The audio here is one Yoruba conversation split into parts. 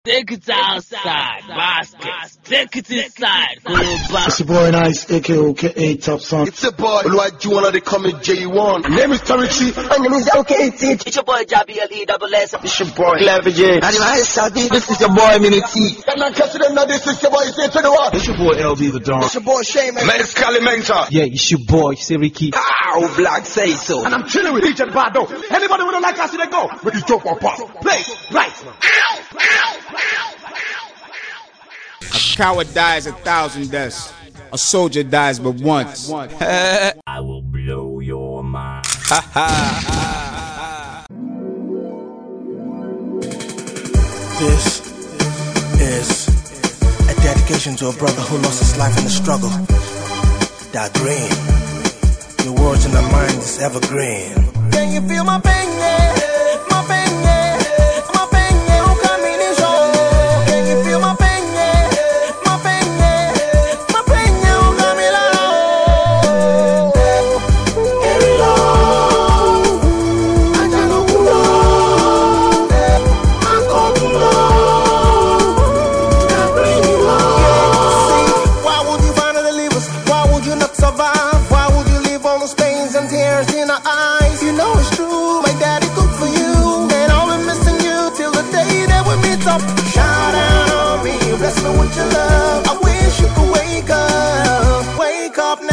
Take it outside, basket. Take it inside, It's your boy Nice, aka Top Song. It's your boy Oluwaju, one of the coming J1. My name is Terry Chi. My name is LKT. It's your boy Jabi LESS. It's your boy Clever J. And my Sabi. This is your boy Mini T. I'm not catching them now. This is your boy C21. It's your boy LB the Don. It's your boy Shane. Man, it's Calimenta. Yeah, it's your boy Siriki. Ow, Black say so. And I'm chilling with each and Bado. Anybody wanna like us, they go. With the dope or pop. Play, right. A coward dies 1,000 deaths. A soldier dies but once. I will blow your mind. This is a dedication to a brother who lost his life in the struggle. That green. Your words in my mind is evergreen. Can you feel my pain, yeah? My pain, yeah. My pain, yeah. Who come in this show? Can you feel my pain, yeah? My pain, yeah. My pain, yeah. Who come in la Every long. I don't know who long. I'm called to long. That green long. See, why would you finally leave us? Why would you not survive? All those pains and tears in our eyes. You know it's true, my daddy cooked for you, and I'll be missing you till the day that we meet up. Shout out on me, bless me with your love. I wish you could wake up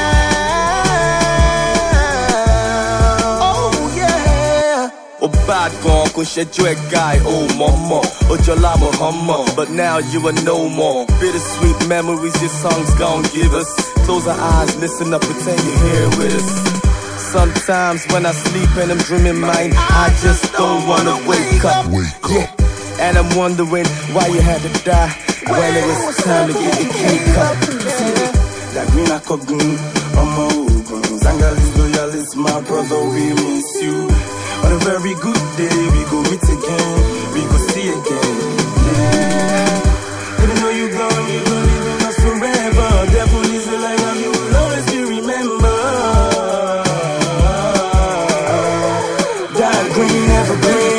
now. Oh yeah. Oh bad gone, cause you're a guy, oh mama. Oh Jalama hummer, but now you are no more. Bittersweet memories your songs gon' give us. Close our eyes, listen up, pretend you're here with us. Sometimes when I sleep and I'm dreaming mine, I just don't wanna wake up. Yeah. And I'm wondering why you had to die when it was time to get the cake up. That green I could green, I'm open. Zangalis, loyalis, my brother, we miss you. On a very good day, we go meet again, we go see again. Yeah. Even though you're gone, you're gonna live in us forever. Devil is a lie, and you will always be remembered. That green never green.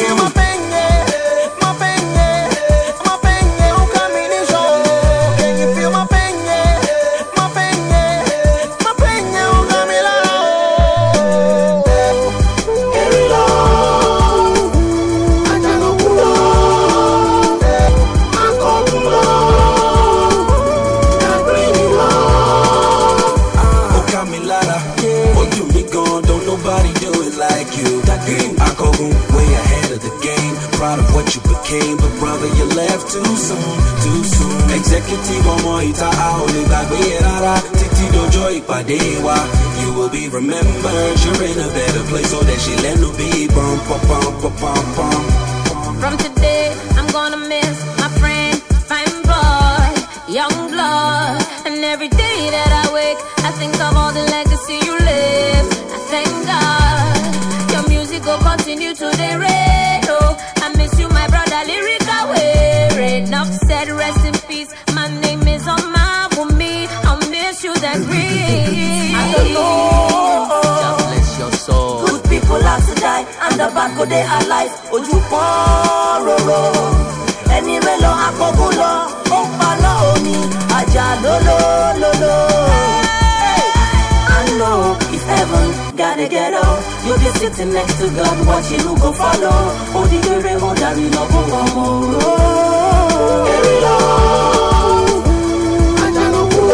But brother, you left too soon, too soon. Executive ọmọ ìta a ò lè gbàgbé ẹ rárá títí dọjọ́ ìpàdé wa. You will be remembered, you're in a better place, so that she let no be bum bum bum bum bum bum. From today, I'm gonna miss my friend, fine boy, young blood. And every day that I wake, I think of all the legacy you left. I thank God, your music will continue to the radio. I miss you, my brother, lyric away. Enough said, rest in peace. My name is Omar Bumi. I'll miss you, that green. I don't know. Just bless your soul. Good people have to die, and the bad go they alive. Oju pororo. Eni melo akogulo. Opala oni. Aja lolo lolo. I know if heaven gotta get up, you'll be sitting next to God, watching who go follow. Oh, the very old that we love for one more. Very long. I don't know who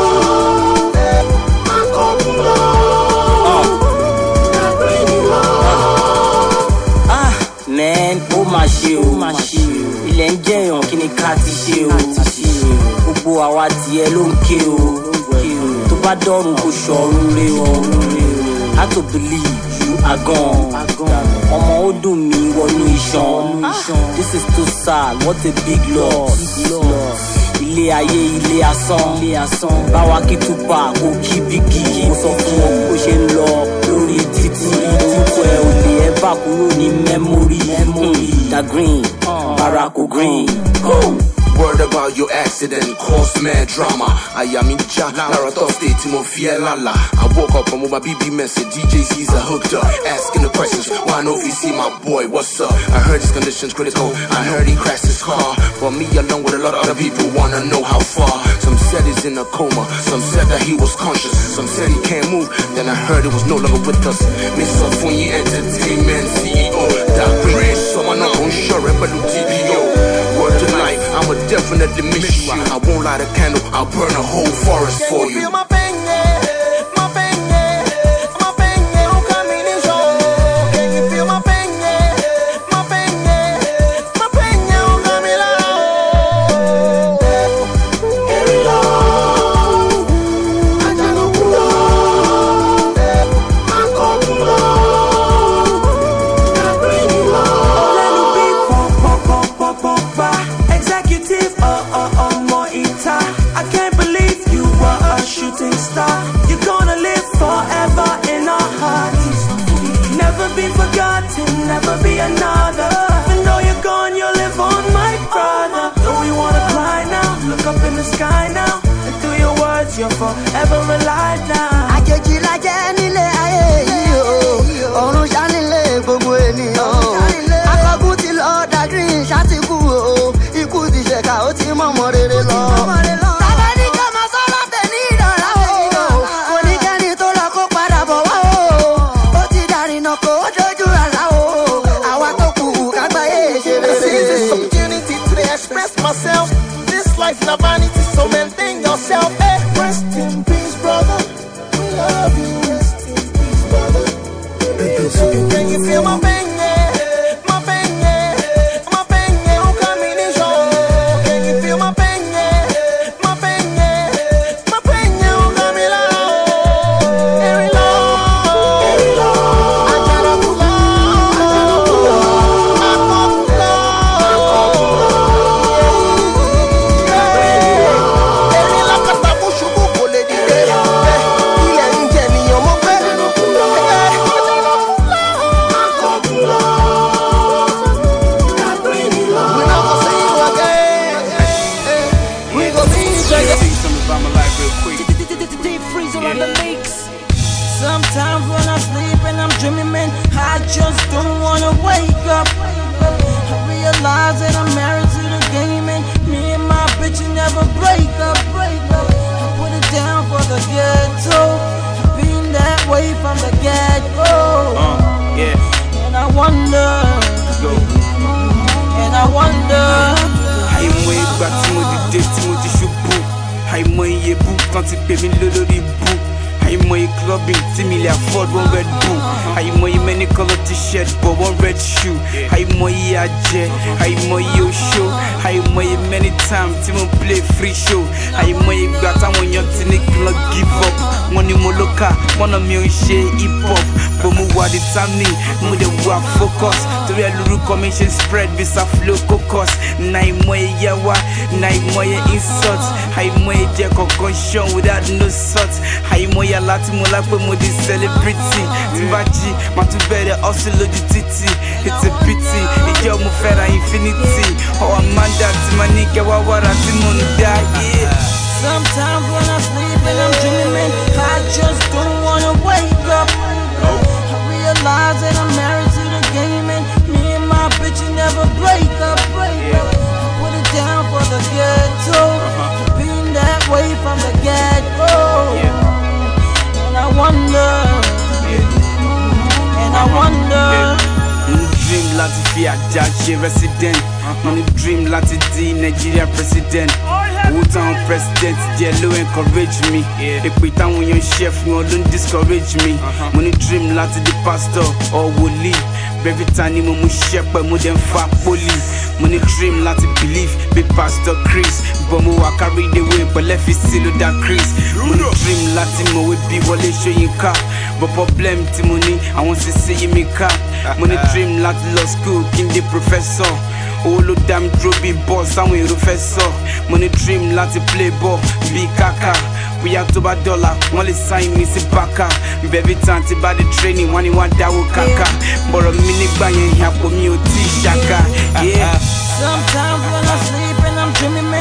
I'm calling long. Not really long. Ah, man, oh my shit, oh my shit. Ilẹ̀ ń jẹyàn kí ni ká ti ṣe o. Gbogbo àwa tiẹ̀ ló ń ké o. Tó bá dọ́run kò ṣọ̀run re o. I to believe you are gone. Ọmọ ó dùn mí wọnú iṣan. This is too sad, what a big loss. Ilé ayé ilé asán. Báwa kí Tupac kó kí Biggie. Mo sọ fún ọ bó ṣe ń lọ lórí títì. Púpọ̀ ẹ̀ ò lè ẹ́ bà kúrò ní memory. That green, Barack Green. word about your accident caused mad drama. I am in ja, Lara Thursday, Timothy Lala. I woke up and with my BB message, DJ's are hooked up, asking the questions. Why no VC, my boy, what's up? I heard his condition's critical, I heard he crashed his car. But me along with a lot of other people wanna know how far. Some said he's in a coma, some said that he was conscious, some said he can't move, then I heard it was no longer with us. Mr. Funny Entertainment CEO, that brings someone on sure, but TPO. Word to life, I'ma definitely miss you. I won't light a candle, I'll burn a whole forest for you. Feel my pain, yeah, my pain, yeah, my pain, yeah. Don't come in and show. Can you feel my pain, yeah, my pain, yeah, my pain, yeah. Don't come in and executive, Moita. I can't believe you were a shooting star. You're gonna live forever in our hearts. Never be forgotten, never be another. Even though you're gone, you'll live on, my brother. Don't we wanna cry now? Look up in the sky now. And through your words, you're forever alive now. Àjèjì la jẹ́ nílé ayé yìí o, ọ̀run ṣá nílé gbogbo ènìyàn. Akọ́kùn ti lọ dàgírí ṣàtìkù o, ikú ti ṣẹ̀ka ó ti mọ̀mọ́ rere lọ. Tàbá ní ká máa sọ́lá tẹ̀ ní ìdọ̀lá o, oníkẹ́ni tó lọ kó padà bọ̀ wá o. Ó ti dàrínà kó ó dojú àlá o, àwa tó kù kágbáyé ṣe This is rere. this opportunity to express myself. This life na vanity, so maintain yourself. Hey, rest in peace, brother. We love you. Rest in peace, brother. Can you feel my pain? Yeah, my pain, yeah, my pain, yeah. Don't come in and show. Can you feel my pain? Yeah, my pain, yeah, my pain, yeah. Don't come in and show. Every love, every love. I gotta pull up, I gotta pull up, I gotta pull up. Every love got that push you go let it go. Ilẹ̀ ń jẹ nìyẹn mo fẹ́. We not gonna see you again. We gonna see you again. Tell you something about my life real quick. Deep freezer on the mix. Sometimes when I sleep and I'm dreaming, man, I just don't wanna wake up. I realize that I'm married to the game, and me and my bitch never break up. I put it down for the ghetto. I've been that way from the get-go. Yeah, And I wonder, go. and I wonder. Àìmọ̀ ìgbà tí mo dìde tí mo ti ṣubú, àìmọ̀ iye bú tán ti pè mí lólórí bú, àìmọ̀ iye clubbing tí mi lè afford one Red Bull, àìmọ̀ iye many color t-shirt but one red shoe, àìmọ̀ iye àjẹ́, àìmọ̀ iye oṣó, àìmọ̀ iye many times tí mo play free show, àìmọ̀ iye ìgbà táwọn èèyàn ti ní kí n lọ give up, wọ́n ní mo lókà, wọ́n náà mi ò ń ṣe hip hop, but mo wà determined, mo dẹ̀ wà focus, torí ẹ lórúkọ mi ṣe spread bí Saflo Cocos, na àìmọ̀ iye yẹwà, na àìmọ̀ iye insult, àìmọ̀ iye jẹ́ kọ̀ọ̀kan ṣan without no salt, àìmọ̀ iye àlá tí mo lá pé mo di celebrity, tí bá jí màá tún bẹ̀rẹ̀ hustle lójú títì, it's a pity, ìjọ mo fẹ́ ra infinity, ọ̀ Amanda tí ma ní kẹwàá wàrà tí mo ń dá, yeah. Sometimes when I sleep and I'm dreaming, man, I just don't wanna wake up. I realize that I'm married to the game, and me and my bitch never break up. I put it down for the ghetto. I've been that way from the get-go. And I wonder, and I wonder. Money dream láti fi àjà ṣe resident, money dream láti di Nigeria president. Owó táwọn president jẹ ló encourage me, èpè táwọn èèyàn ṣe fún wọn ló ń discourage me. Money dream láti di pastor or wòlíì, every time ni mo mú ṣẹ́pẹ̀ mo dẹ̀ ń fa pólì. Money dream láti believe bí Pastor Chris, but mo wà carry the way pẹ̀lẹ́ fi sí ló dá Chris. Money dream láti mọ̀wé bí Wọlé Ṣóyínká, but problem tí mo ní àwọn sísè yí mi ká. Money dream láti lọ school kí n di professor, owó ló dá mi dúró bí boss àwọn èrò fẹ́ sọ. Money dream láti play ball bí Kaka, bóyá tó bá dọ́là wọ́n lè sign mi sí Baka. Bẹ̀bí tán ti bá di training wọ́n ní wọ́n dáwó kàkà, bọ̀rọ̀ mi nígbà yẹn àpò mi ò tí ì ṣàkà. Sometimes when I sleep and I'm dreaming, man,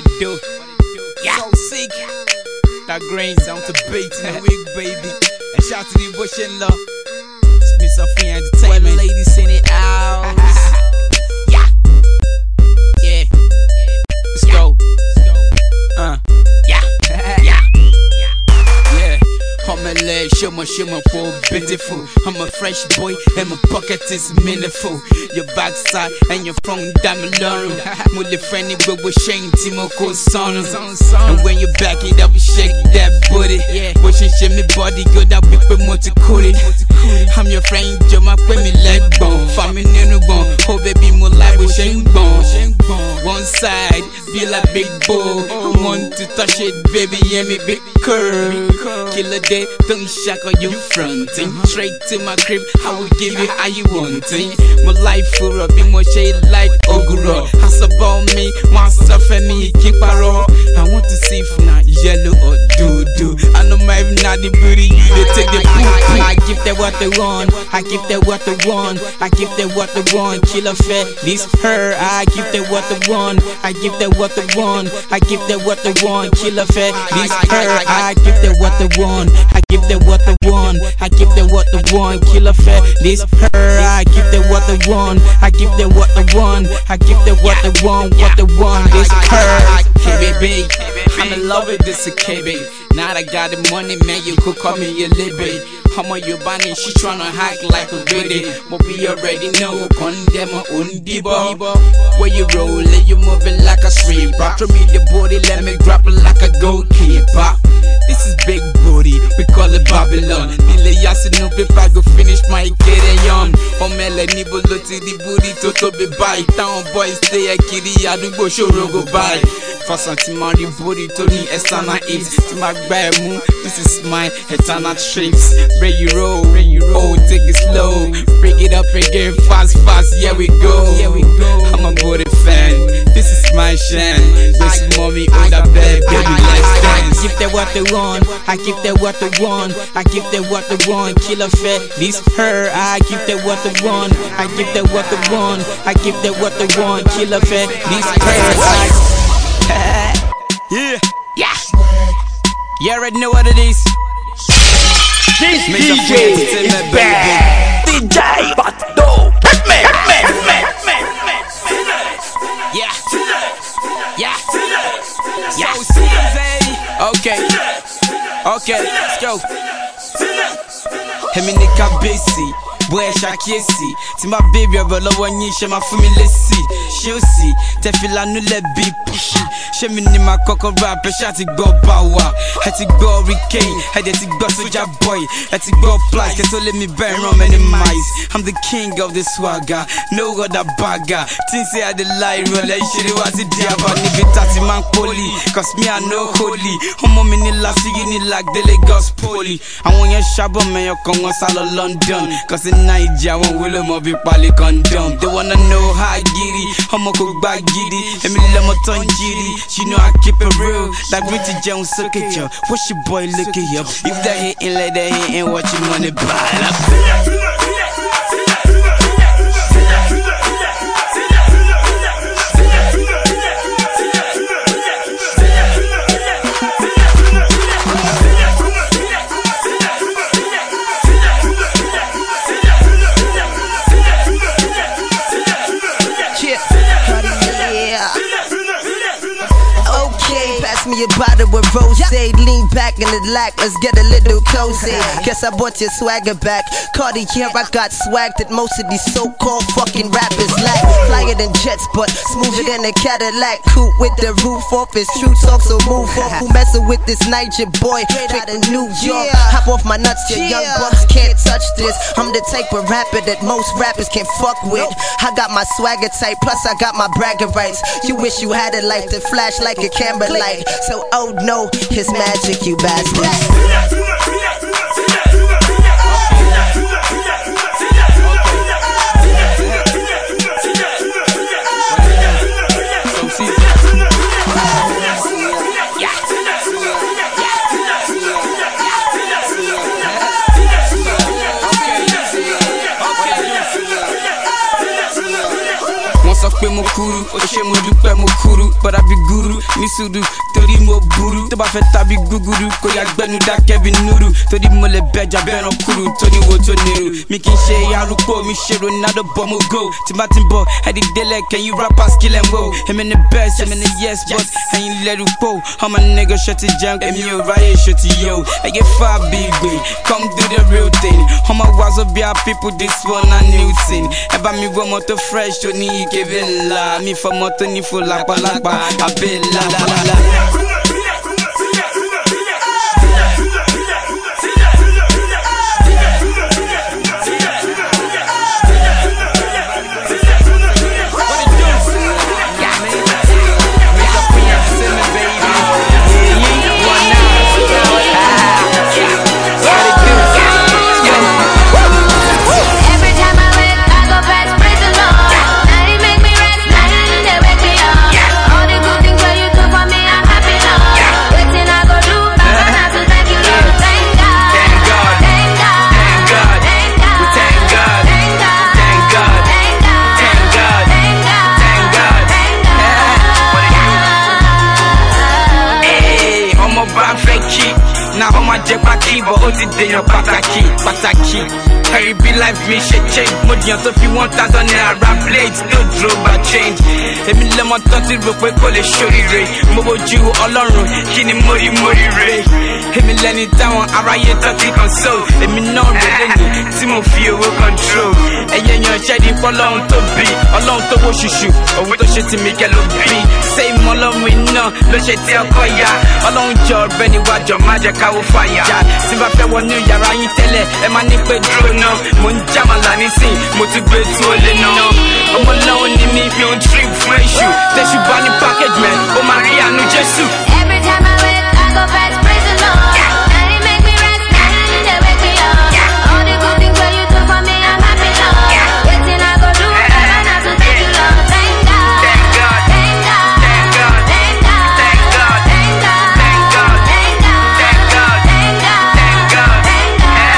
do? Yeah. So sick. That grain sound to beat in the wig, baby. And shout to the Bush and love. It's Mr. Free Entertainment. When ladies in it out. Yeah. Yeah. Let's go. Yeah. Yeah. Yeah. I'm a leg, shimmer for beautiful. I'm a fresh boy and my pocket is meaningful. Your backside and your front diamond learn. With the friendly but with shame Timoko son. And when you back it up, shake that booty. But you shake me body good, I'll be promoted. I'm your friend, Joe, my me leg bone. Family in the bone. Oh baby, more life with shame bone. One side, feel like big bull. I want to touch it, baby, yeah me big curl. Kill a day, don't shack on you fronting. Straight to my crib, I will give you how you wanting. My life for a bit more shade like Oguro. Ask about me, want stuff and me, keep a roll. I want to see if not yellow or doo-doo. I know my not the booty, you they take the poo-poo. I give them what they want, I give them what they want, I give them what they want. Kill a fat, this her, I give them what they want, I give them what they want, I give them what they want. Kill a fat, this her, I give them what they want, I give them what they want, I give them what they want. Kill a fat, this her, I give them what they want, I give them what they want, I give them what they want, what they want. This her, KBB, I'm in love with this KB. Now I got the money, man, you could call me a libby. I'm on your bunny, she tryna hack like a goodie. But we already know, condemn her own diva. Where you rollin', you moving like a sweeper. Throw me the body, let me grab it like a goalkeeper. This is big booty, we call it Babylon. Nile yasin no paper, go finish my on. Omele ni bolo to the booty, toto be by. Town boys stay a kitty, I do go show go by. For something money booty, Tony Esana eats. To my bad moon, this is my eternal trips. Break you roll, oh, take it slow. Break it up again, fast, yeah we go. I'm a booty fan, this is my shine. This mommy, all that bad baby, let's dance. I give them what they want, I give them what they want, I give them what they want. Kill a fat, this her, I give them what they want, I give them what they want, I give them what they want. Kill a fat, this her, yeah. You already know what it is. This DJ is bad. DJ Bato. Yeah. Okay, let's go. Hemi nika basi, boy shakesi. Ti my baby abolo wonyi she ma fumi lesi. She'll see, te feel no let be pushy. She me ni my coco rap, shati go bawa. Hati go Ricky, hati go Soja Boy, hati go Fly, can let me burn on many mice. I'm the king of the swagger, no other bagger. Things say I the lie, roll like shit, was it diaba, nigga tati man poli. Cause me I know holy. Homo mini last you need like the Lagos poli. I want your shabo man, your Congo salo London. Cause in Nigeria, I want Willow Mobi Pali condom. They wanna know how I get it. Homo cook bag giddy, and me let my tongue giddy. She know I keep it real, like Richie Jones, look at you. What's your boy look at you? If they hitting like they hitting, watch your money pile up. Me a bottle with rose, lean back in the lack, let's get a little cozy. Guess I bought your swagger back. Cardi here, I got swag that most of these so-called fucking rappers lack. Flyer than jets, but smoother than a Cadillac. Coupe with the roof off, it's true talk, so move off. Who messing with this Niger boy? Straight to New York. Hop off my nuts, your young bucks can't touch this. I'm the type of rapper that most rappers can't fuck with. I got my swagger tight, plus I got my bragging rights. You wish you had a light to flash like a camera light. So oh no, it's magic, you bastards. Pe mo kuru, o she mo dupe mo kuru, but I be guru. ní sùúrù torí mo burú tó bá fẹ́ tàbí gúgúrú kò yá gbẹnu dákẹ́ bí núrù torí mo lè bẹja bẹ́ẹ̀ràn kúrú tó ní wo tó nírú mi kì í ṣe arúgbó mi ṣe Ronaldo bọ́ mo go tí bá ti ń bọ̀ ẹ̀dí délẹ̀ kẹ́yìn rappers kill em wo èmi ni best èmi ni yes but ẹ̀yin lẹ́rù pò ọmọ nigga ṣe ti jẹun èmi ò ráyè ṣe ti yó ẹ̀yẹ fà bí gbé come do the real thing ọmọ wàzọ bí i people this one a new thing ẹ bá mi wọ ọmọ tó fresh tó ní ìkébé ńlá mi fọmọ tó ní fò lápálápá abẹ́ lálálá. Now how much jẹ́ pàtí bọ̀ ó ti dèyàn pàtàkì Carry be life mi ṣe change mo dìyàn tó fi 1,000 naira ra blade no draw by change èmi lẹ́mọ tán ti rò pé kò lè ṣoríire mo bójú Ọlọ́run kí ni mo rí re èmi lẹ́ni táwọn aráyé tán ti console èmi náà rẹ̀ lẹ́yìn tí mo fi owó control ẹ̀yẹ yan ṣẹ́ni pọ́lọ́run tó bí Ọlọ́run tó wó ṣùṣù owó tó ṣe ti mi kẹ́ ló bí ṣé ìmọ̀ Ọlọ́run iná ló ṣe tí ọkọ ya Ọlọ́run jọ ọ̀rẹ́ níwájọ má jẹ́ káwọ́ fàyà tí bá fẹ́ wọnú yàrá yín tẹ́lẹ̀ ẹ má ní pé dúró náà mo ń jámàlà nísìn mo ti gbé tí ó lé náà ọmọ náà ní mi ò ń trip fún èṣù tẹ̀sù bá ní package man ó máa rí àánú Jésù. Every time I wake, I go back to praise the Lord. And it make me rest, and they wake me up. All the good things that you do for me, I'm happy, Lord. Waiting I go do, and I to thank you, Lord. Thank God, thank God, thank God, thank God, thank God, thank God, thank God, thank God, thank God, thank God, thank God, thank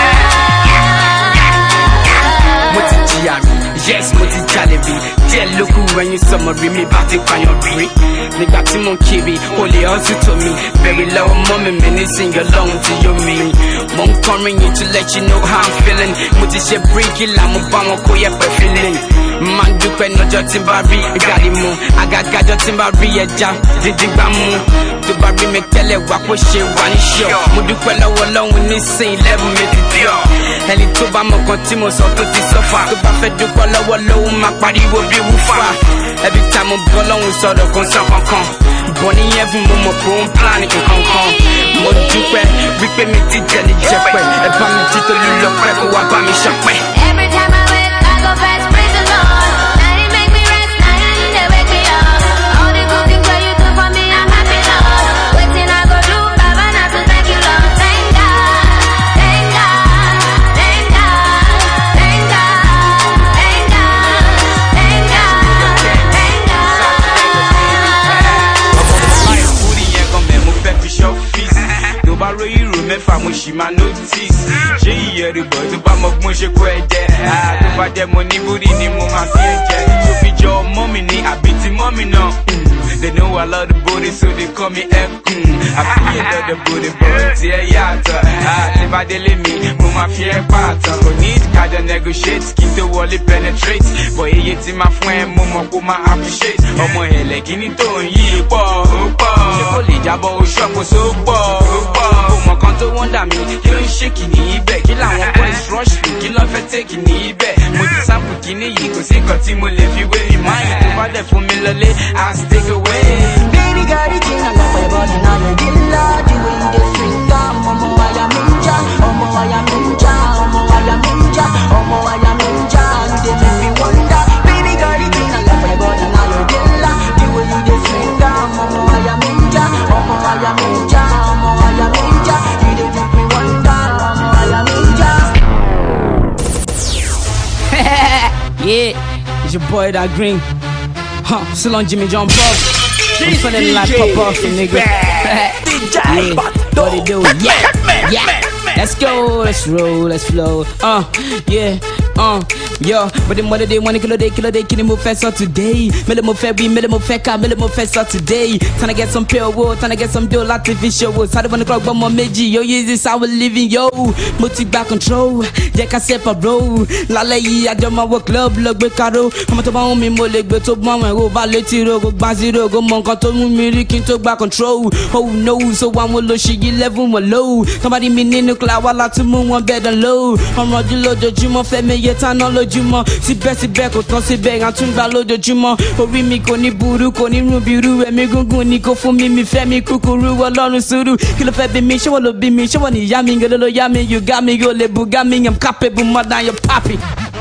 God. Mo ti jìyà rí, yes mo ti jalè rí. Díẹ̀ ló kù ẹyin sọmọ rí mi bá ti pààyàn rí. Nígbà tí mo kiri, o lè hustle to me. Bẹ̀rẹ̀ lọ́wọ́ mọ́ mi nísìnyí Ọlọ́run ti yó mi. Mo ń kọrin yìí to let you know how I'm feeling. Mo ti ṣe bíríkìlà, mo bá wọn kó yẹpẹ̀ feeling. Máa ń dúpẹ́ lọ́jọ́ tí n bá rí gàrí mu. Àgàgàjọ́ tí n bá rí ẹja dídí gbá mu. Tó bá rí mi tẹ́lẹ̀ wá kó ṣe wá ní ṣọ́. Mo dúpẹ́ lọ́wọ́ Ọlọ́run nísìnyí lẹ́rù mi ti dí ọ̀. Ẹni tó bá mọ̀ kan tí mo sọ tó ti sọ́fà. Tó bá fẹ́ dúpẹ́ lọ́wọ́ lọ́wọ́ máa pariwo bí wúfà. Every time mo bọ́ lọ́hùn sọ̀rọ̀ kan sọ kankan. Bọ̀ ní ẹ̀fún mo mọ̀ pé ó ń plan nǹkan kan. Mo dúpẹ́ wípé mi ti jẹ́ ní jẹ́pẹ́. Ẹ bá mi jí tó lù lọ́pẹ́ kó wá bá mi ṣọpẹ́. Every time I wake, I go fast, praise the Lord. And it make me rest, and they wake me up. All the good things that you do for me, I'm happy, Lord. Waiting I go do, Baba, not to thank you, Lord. Thank God, thank God, thank God, thank God, thank God, thank God, thank God. Láì fúri yẹn gan mẹ́ mo fẹ́ fi ṣọ́fíìsì. Tó bá ro ìrò mẹ́fà mo ṣì máa notice. Ṣé ìyẹ̀rù bọ̀ tó bá mọ gbọ́n ṣe kó ẹ jẹ? Tó bá jẹ́ mo ní búrí ni mo máa fi ẹ jẹ. Tó fi jọ ọmọ mi ní àbí ti mọ́ mi náà. They know I love the booty so they call me F. I feel love the booty but tí ẹ yàtọ̀. Tí bá délé mi mo máa fi ẹ pàtàn. Kò ní kájọ negotiate kí n tó wọlé penetrate. Bọ̀ iye tí máa fún ẹ mo mọ̀ kó máa appreciate. Ọmọ ẹ̀lẹ̀ kìíní tó ń yí pọ̀ ó pọ̀. Ṣé kò lè jábọ̀ oṣù ọ̀pọ̀ só pọ̀ ó pọ̀. Òmò kan tó wọ́n dà mí kí ló ń ṣe kìíní ibẹ̀. Kí làwọn boys rush me kí ló fẹ́ tẹ̀ kìíní ibẹ̀. Mo ti sáàpù kìíní yìí kò sí nǹkan tí mo lè fi wé mi. Máyì tó bá dẹ̀ fún mi lọlé, I'll stick away. Baby girl, the thing I love about you now, you get love the way you dey swing am. Omo I am ninja, omo I am ninja, omo I am ninja, omo I am ninja, you dey make me wonder. Baby girl, the thing I love about you now, you get love the way you dey swing am. Omo I am ninja, omo I am ninja, omo I am ninja, you dey make me wonder. Omo I am ninja. Yeah, it's your boy that green. Still on Jimmy John Bob. I'm feeling like pop off, nigga. Yeah, what it do? Yeah. Let's go, let's roll, let's flow. Yeah. Yo, but the mother they want to kill a kill mo fess up today. Mele mo fe be, mele mo fe ka, mele mo fess up today. Tryna get some pure wood, tryna get some dough, artificial wood. Started 1 o'clock, but more meji. Yo, is this how we living? Yo, multi back control. Yeah, I say for bro. La lay, I do my work club, look be caro. I'm to my home, mo leg, but to my go valeti ro, go baziro, go monka to me, king to back control. Oh no, so one will lose she 11 will low. Somebody mean in the cloud while I to moon one bed and low. I'm running low, the Juma family, yet I know Juma. Si best back or toss it back, I'm too valid the Juma. Or we me koni buru, koni rubiru, and me go niko for me, femi kukuru, alone suru. Kill a fed me, show will be me, show any yamming, a little yummy, you got me, go le bugaming, I'm capable more than your papi.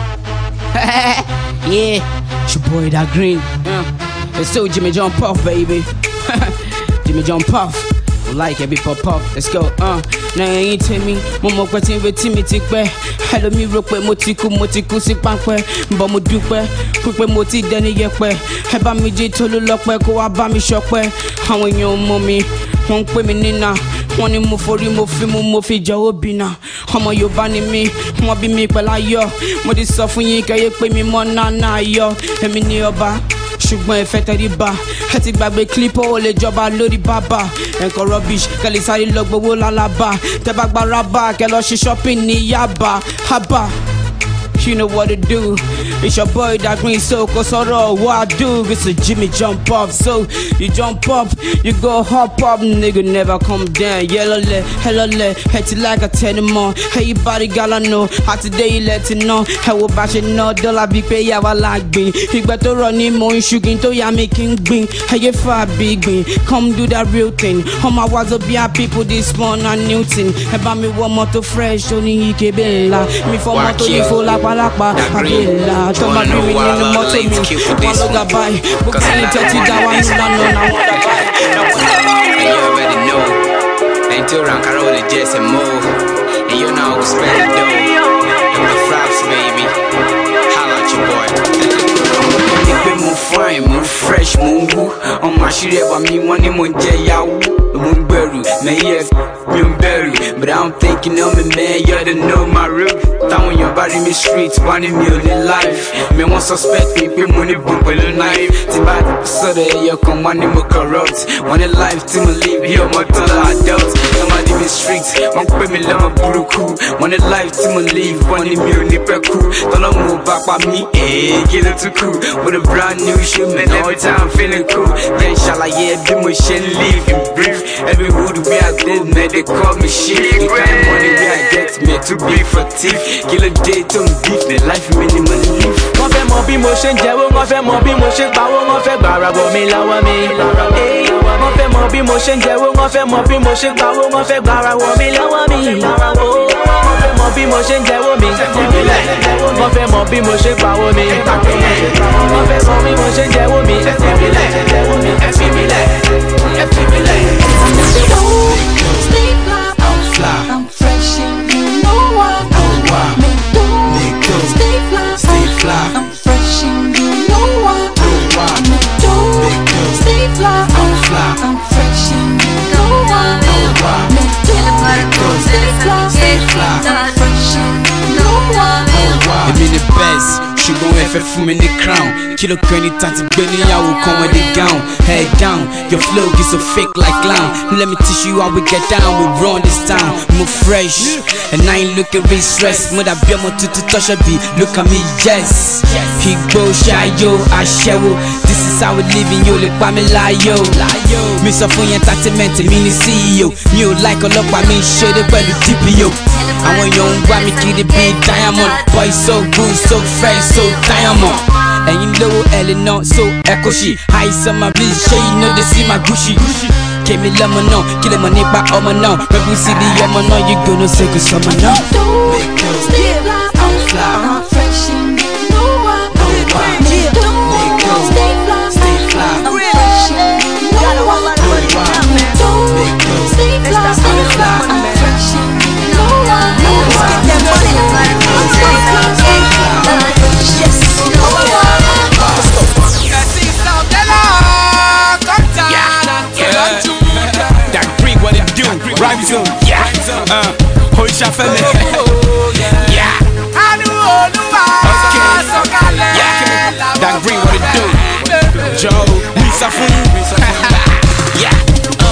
Yeah, it's your boy that green. It's still Jimmy John Puff, baby. Jimmy John Puff. Like every pop up, let's go, now ain't tell me, Momo question with Timmy tick bear. Hello me rope motiku si pankwe, but mo dupe, quick moti denny yekwe. Heba me j tolu lokwe, go abami shokwe. How when your mommy, won't put me nina. One in Mufori Mofi Jawobina. How you banning me? What be me, but I yo. What is suffering? Can you pay me more na yo? Let me near ba. Ṣùgbọ́n ẹ̀fẹ́ tẹríba ẹ ti gbàgbé clipper ó lè jọba lórí bàbá ẹ̀kọ́ rubbish kẹ́lẹ́ sáré lọ gbowó lálábà tẹ́ bá gba rábà kẹ́ lọ ṣe shopping ní Yaba haba. You know what to do. It's your boy that green so cause all what I do. It's a Jimmy jump up. So you jump up, you go hop up, nigga never come down. Yellow le, hello le, head like a 10 more. Hey you body gal I know. How today you let it know. Hey what about you know dollar big pay ya wa like bean. You better run him on shooting to ya making bean. Hey you far big bean. Come do that real thing. How my was up here people this morning and Newton. About me one more to fresh only he can be la. Me for more to you full like Palakba, Abela, Toma Green in the motor me. One look at buy, book any 30 dollars, no, and you already know. Until Rancaro the Jess and more. And you know who's spending dough. And the fraps, baby. Holla at your boy. Move fine, move fresh, move. On my shit, about me, money, Monjay, Yahoo. Moonberry, may yes, Moonberry. But I'm thinking of me, man, you don't know my root. Down your body, me streets, 1 million life. Me won't suspect me, pay money, bump with a knife. Tibat, so that you come, money, more corrupt. Want a life to me, leave here, more dollar adults. Somebody me streets, one pay me, love a buruku. Want a life to me, leave 1 million peku. Don't move back by me, eh, get it too cool. With a brand new shoe, man, every time I'm feeling cool. Then shall I, yeah, do my shit, leave in brief. Every hood we are dead, man, they call me shit. The kind of money we are get me to be for thief. Kill a day to beef, the life minimum live. Wọ́n fẹ́ mọ bí mo ṣe ń jẹ́wọ́, wọ́n fẹ́ mọ bí mo ṣe ń pawó, wọ́n fẹ́ gbàrà bọ̀ mí lọ́wọ́ mi. Wọ́n fẹ́ mọ bí mo ṣe ń jẹ́wọ́, wọ́n fẹ́ mọ bí mo ṣe ń pawó, wọ́n fẹ́ gbàrà bọ̀ mí lọ́wọ́ mi. Wọ́n fẹ́ mọ bí mo ṣe ń jẹ́wọ́ mi. Wọ́n fẹ́ mọ bí mo ṣe ń pawó mi. Wọ́n fẹ́ mọ bí mo ṣe ń jẹ́wọ́ mi. Stay fly, I'm fresh and you know why. Stay fly, I'm fresh and you know why. Stay fly, I'm fresh and you know why. Stay fly, I'm fresh and you know why. I mean the best. She gon' FF for me in the crown. Kilo Kenny Tanti Benny, I will come with the gown. Head down, your flow is so fake like clown. Let me teach you how we get down, we run this town. Move fresh, and I ain't looking real stressed. Mother be able to touch a beat, look at me, yes. He go shy, yo, I show. This is how we living, yo, look by me lie, yo. Me so for entertainment, me the CEO. You like all up by me, shade it well, DPO. I want you on me, kid, big diamond. Boy, so good, so fresh, so diamond. And you know, Eleanor, so echo she. High summer please show you know they see my Gucci. Give me lemon no, kill him on it by Oma no. When we see the Oma no, you gonna say good summer no. Stay fly, I'm fresh and you know why. Stay fly, I'm fresh and you know why. Stay fly, I'm fresh and you know why. Get that money, That green, what it do? Rhyme zone, yeah. Hold your family, yeah. Okay.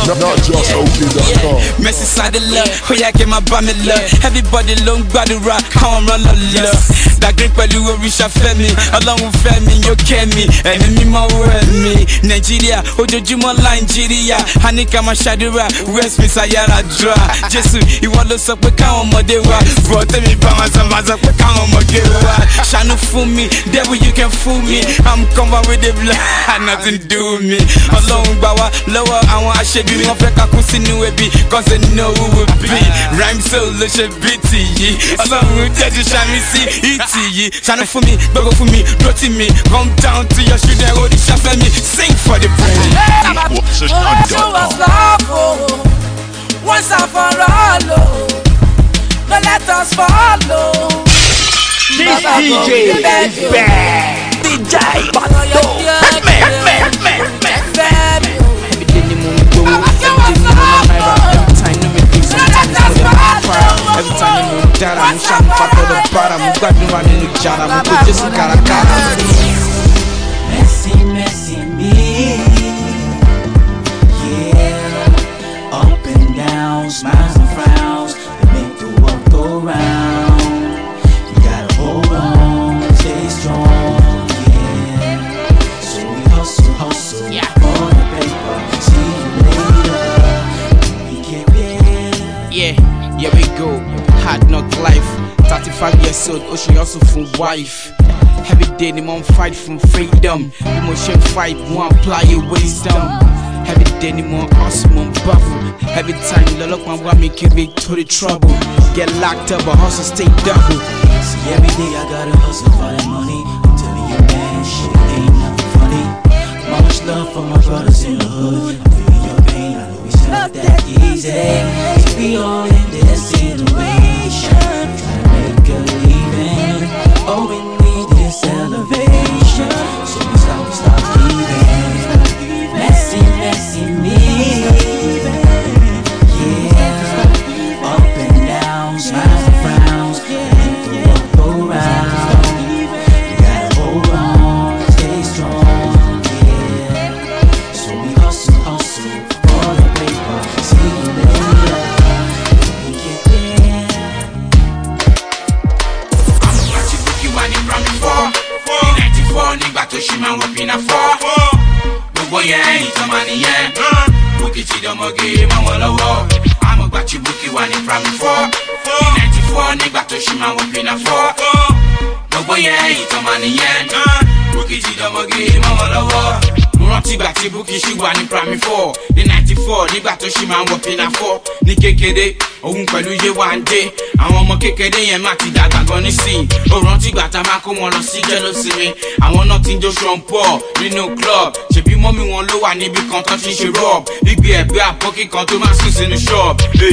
Not just OK.com. Messi side the love, oh yeah, get my bummy love. Everybody long body rock, come run love. That green pẹ̀lú oríṣà fẹ́mi, Ọlọ́run fẹ́mi, yóò kẹ́mi, ẹ̀mí mímọ́ wẹ̀mí. Nàìjíríà, ojoojúmọ́ Nàìjíríà, a ní ká máa ṣàdúrà, West Miss Ayáradúrà. Jésù, ìwọ ló sọ pé káwọn ọmọdé wá, bọ̀ tẹ́mi bá wọn sọ pé káwọn ọmọdé wá. Ṣàánú fún mi, devil you can fool me, I'm covered with the blood, nothing do me. Ọlọ́run gbà wá lọ́wọ́ àwọn aṣebi, wọ́n fẹ́ ká kú sínú ebi, cause they know who will be. Rhyme soul ló ṣe bíìtì yìí, Ọlọ́run jẹ́jú ṣàmì sí ìtì yìí. Ṣàánú fún mi, gbogbo fún mi, rotí mi, come down to your children, oríṣà fẹ́ mi, sing for the brain. Once and for all, no let us follow. This DJ is bad. DJ Bato, every time you move down, I'm shouting for the bottom. I'm grabbing one in the jar, I'm put this in cara. Messy, messy me. Yeah. Up and down, smiles and frowns, they make the world go round. You gotta hold on, stay strong, yeah. So we hustle, yeah. For the paper, see you later. We get there. Yeah, we go. Hard knock life. 35 years old, Ocean hustle for wife. Every day, the mom fight from freedom. Emotion fight, one apply your wisdom. Every day, the more awesome bubble. Every time, the look my wife make you big to the trouble. Get locked up, but hustle stay double. See, every day I gotta hustle for that money. I'm telling you, man, shit ain't nothing funny. Much love for my brothers in the hood. I'm feeling your pain, I know it's not that easy. Cause we all in this situation, trying to make a living. Oh, we need this elevation, so we stop leaving. Messy, messy me. Yeah, up and down, smiles and frowns, make the world go round. You gotta hold on, stay strong, yeah. So we hustle for the paper, see you later. We get there. I'm watching Bookie when he brought me for. In 94, nígbà tó ṣì máa wọ́n pinna for. Gbogbo yẹn ìtàn máa nìyẹn. Bookie ti dọmọge mọ́ wọn lọ́wọ́. I'm watching Bookie when he brought me for. In 94, nígbà tó ṣì máa wọ́n pinna for. Gbogbo yẹn ìtàn máa nìyẹn. Bookie ti dọmọge mọ́ wọn lọ́wọ́. Mo rántí ìgbà tí Bookie ṣì wà ní primary 4. Ní 94, nígbà tó ṣì máa wọ́n pinna for. Ní kékeré, òun pẹ̀lú Yéwándé. Àwọn ọmọ kékeré yẹn má ti dàgbà gan nísìn. Ó rántí ìgbà tá a máa kó wọn lọ sí Jẹ́lósinmi. Àwọn náà ti ń jó Sean Paul nínú club. Ṣèbí mọ́mí wọn ló wà níbi kan tó ti ń ṣe rub. Gbígbé ẹ̀gbẹ́ àbọ́kí kan tó máa sùn sínú shop.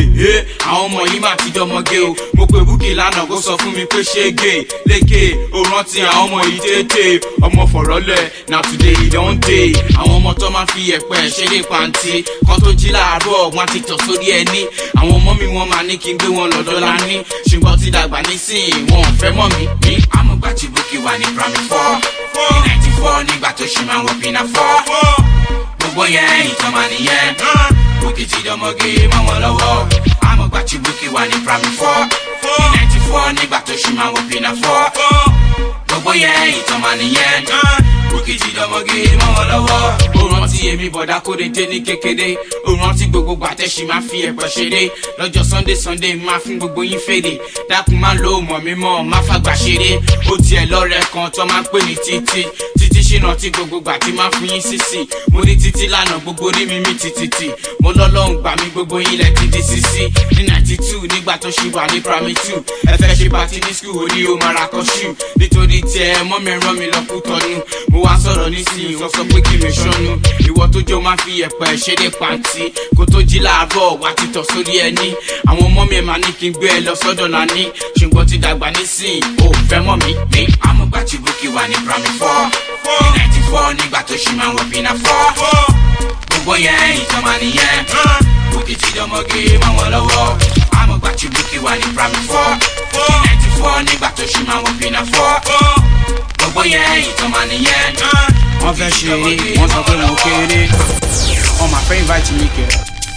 Àwọn ọmọ yìí má ti dọmọge o. Mo pe Bookie lánàá kó sọ fún mi pé ṣé gay. Lékè, ó rántí àwọn ọmọ yìí tètè. Ọmọ fọ̀rọ̀lẹ̀, now today he don dey. Àwọn ọmọ tó máa fi ẹ̀pẹ̀ ṣeré pàǹtí. Kan tó jí láàárọ̀, wọ́n ti tọ̀ sórí ẹni. Àwọn ọmọ mi wọ́n máa ní kí n gbé wọn lọ́dọ̀ lání. Ṣùgbọ́n ti dàgbà nísìnyí, wọn ò fẹ́ mọ́ mi. Àmọ̀gbà tí Bookie wà ní primary 4. Ní 94, nígbà tó ṣì máa wọ́n pinna 4. Gbogbo yẹn ìtàn máa nìyẹn. Bookie ti dọmọge mọ́ wọn lọ́wọ́. Àmọ̀gbà tí Bookie wà ní primary 4. Ní 94, nígbà tó ṣì máa wọ́n pinna 4. Gbogbo yẹn ìtàn máa nìyẹn. Bookie ti dọmọge mọ́ wọn lọ́wọ́. Ó rántí èmi bọ̀dá Kórédé ní kékeré. Ó rántí gbogbo gbàtẹ́sí máa fi ẹ̀pẹ̀ ṣeré. Lọ́jọ́ Sunday máa fún gbogbo yín fèdè. Dákun máa lo mọ̀ mímọ́, má fàgbà ṣeré. Ó tiẹ̀ lọ́rẹ̀ kan tó máa ń pè ní Títí. Títí ṣìnà tí gbogbo gbà tí máa fún yín sísì. Mo ní Títí lánàá gbogbo rí mi títí. Mo lọ́lọ́run gbà mí gbogbo yín lẹ̀ ti di sísí. Ní 92 nígbà tó ṣì wà ní primary 2. Ẹ fẹ́ ṣe pàtí ní school orí o máa ra kọ́ṣù. Nítorí tiẹ̀ mọ́ mi rán mi lọ kú tọ́nu. Mo wá sọ̀rọ̀ nísìnyí, wọ́n sọ pé kí mi ṣọ́nu. Ìwọ tó jọ máa fi ẹ̀pẹ̀ ṣeré pàǹtí. Kó tó jí láàárọ̀, wá ti tọ̀ sórí ẹni. Àwọn ọmọ mi máa ní kí n gbé ẹ lọ sọ́dọ̀ nání. Ṣùgbọ́n ti dàgbà nísìnyí, ò fẹ́ mọ́ mi. Àmọ̀gbà tí Bookie wà ní primary 4. Ní 94, nígbà tó ṣì máa wọ́n pinna 4. Gbogbo yẹn ìtàn máa nìyẹn. Bookie ti dọmọge mọ́ wọn lọ́wọ́. Àmọ̀gbà tí Bookie wà ní primary 4. Ní 94, nígbà tó ṣì máa wọ́n pinna 4. Gbogbo yẹn ìtàn máa nìyẹn. Wọ́n fẹ́ ṣeré, wọ́n sọ pé mo kéré. On my friend invite me, girl.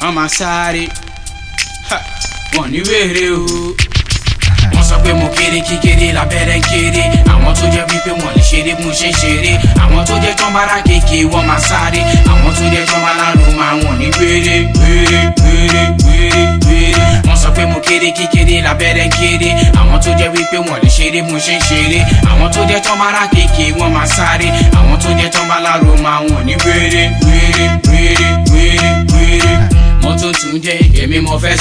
ọmọ sáré wọn ní wèrè o. wọ́n sọ pé mo kéré kíkéré lábẹ́rẹ́ ń kéré àwọn tó jẹ́ wípé wọ́n lè ṣeré mú ṣe ń ṣeré àwọn tó jẹ́ tán bára kéèké wọ́n máa sáré àwọn tó jẹ́ tán bá lárùn máa wọ̀n ní wèrè wèrè wèrè wèrè wèrè. wọ́n sọ pé mo kéré kíkéré lábẹ́rẹ́ ń kéré àwọn tó jẹ́ wípé wọ́n lè ṣeré mú ṣe ń ṣeré àwọn tó jẹ́ tán bára kéèké wọ́n máa sáré àwọn tó jẹ́ tán bá lárùn máa wọ̀n ní wèrè wèrè wèrè wèrè wèrè. mo tún tún dé èmi mo fẹ́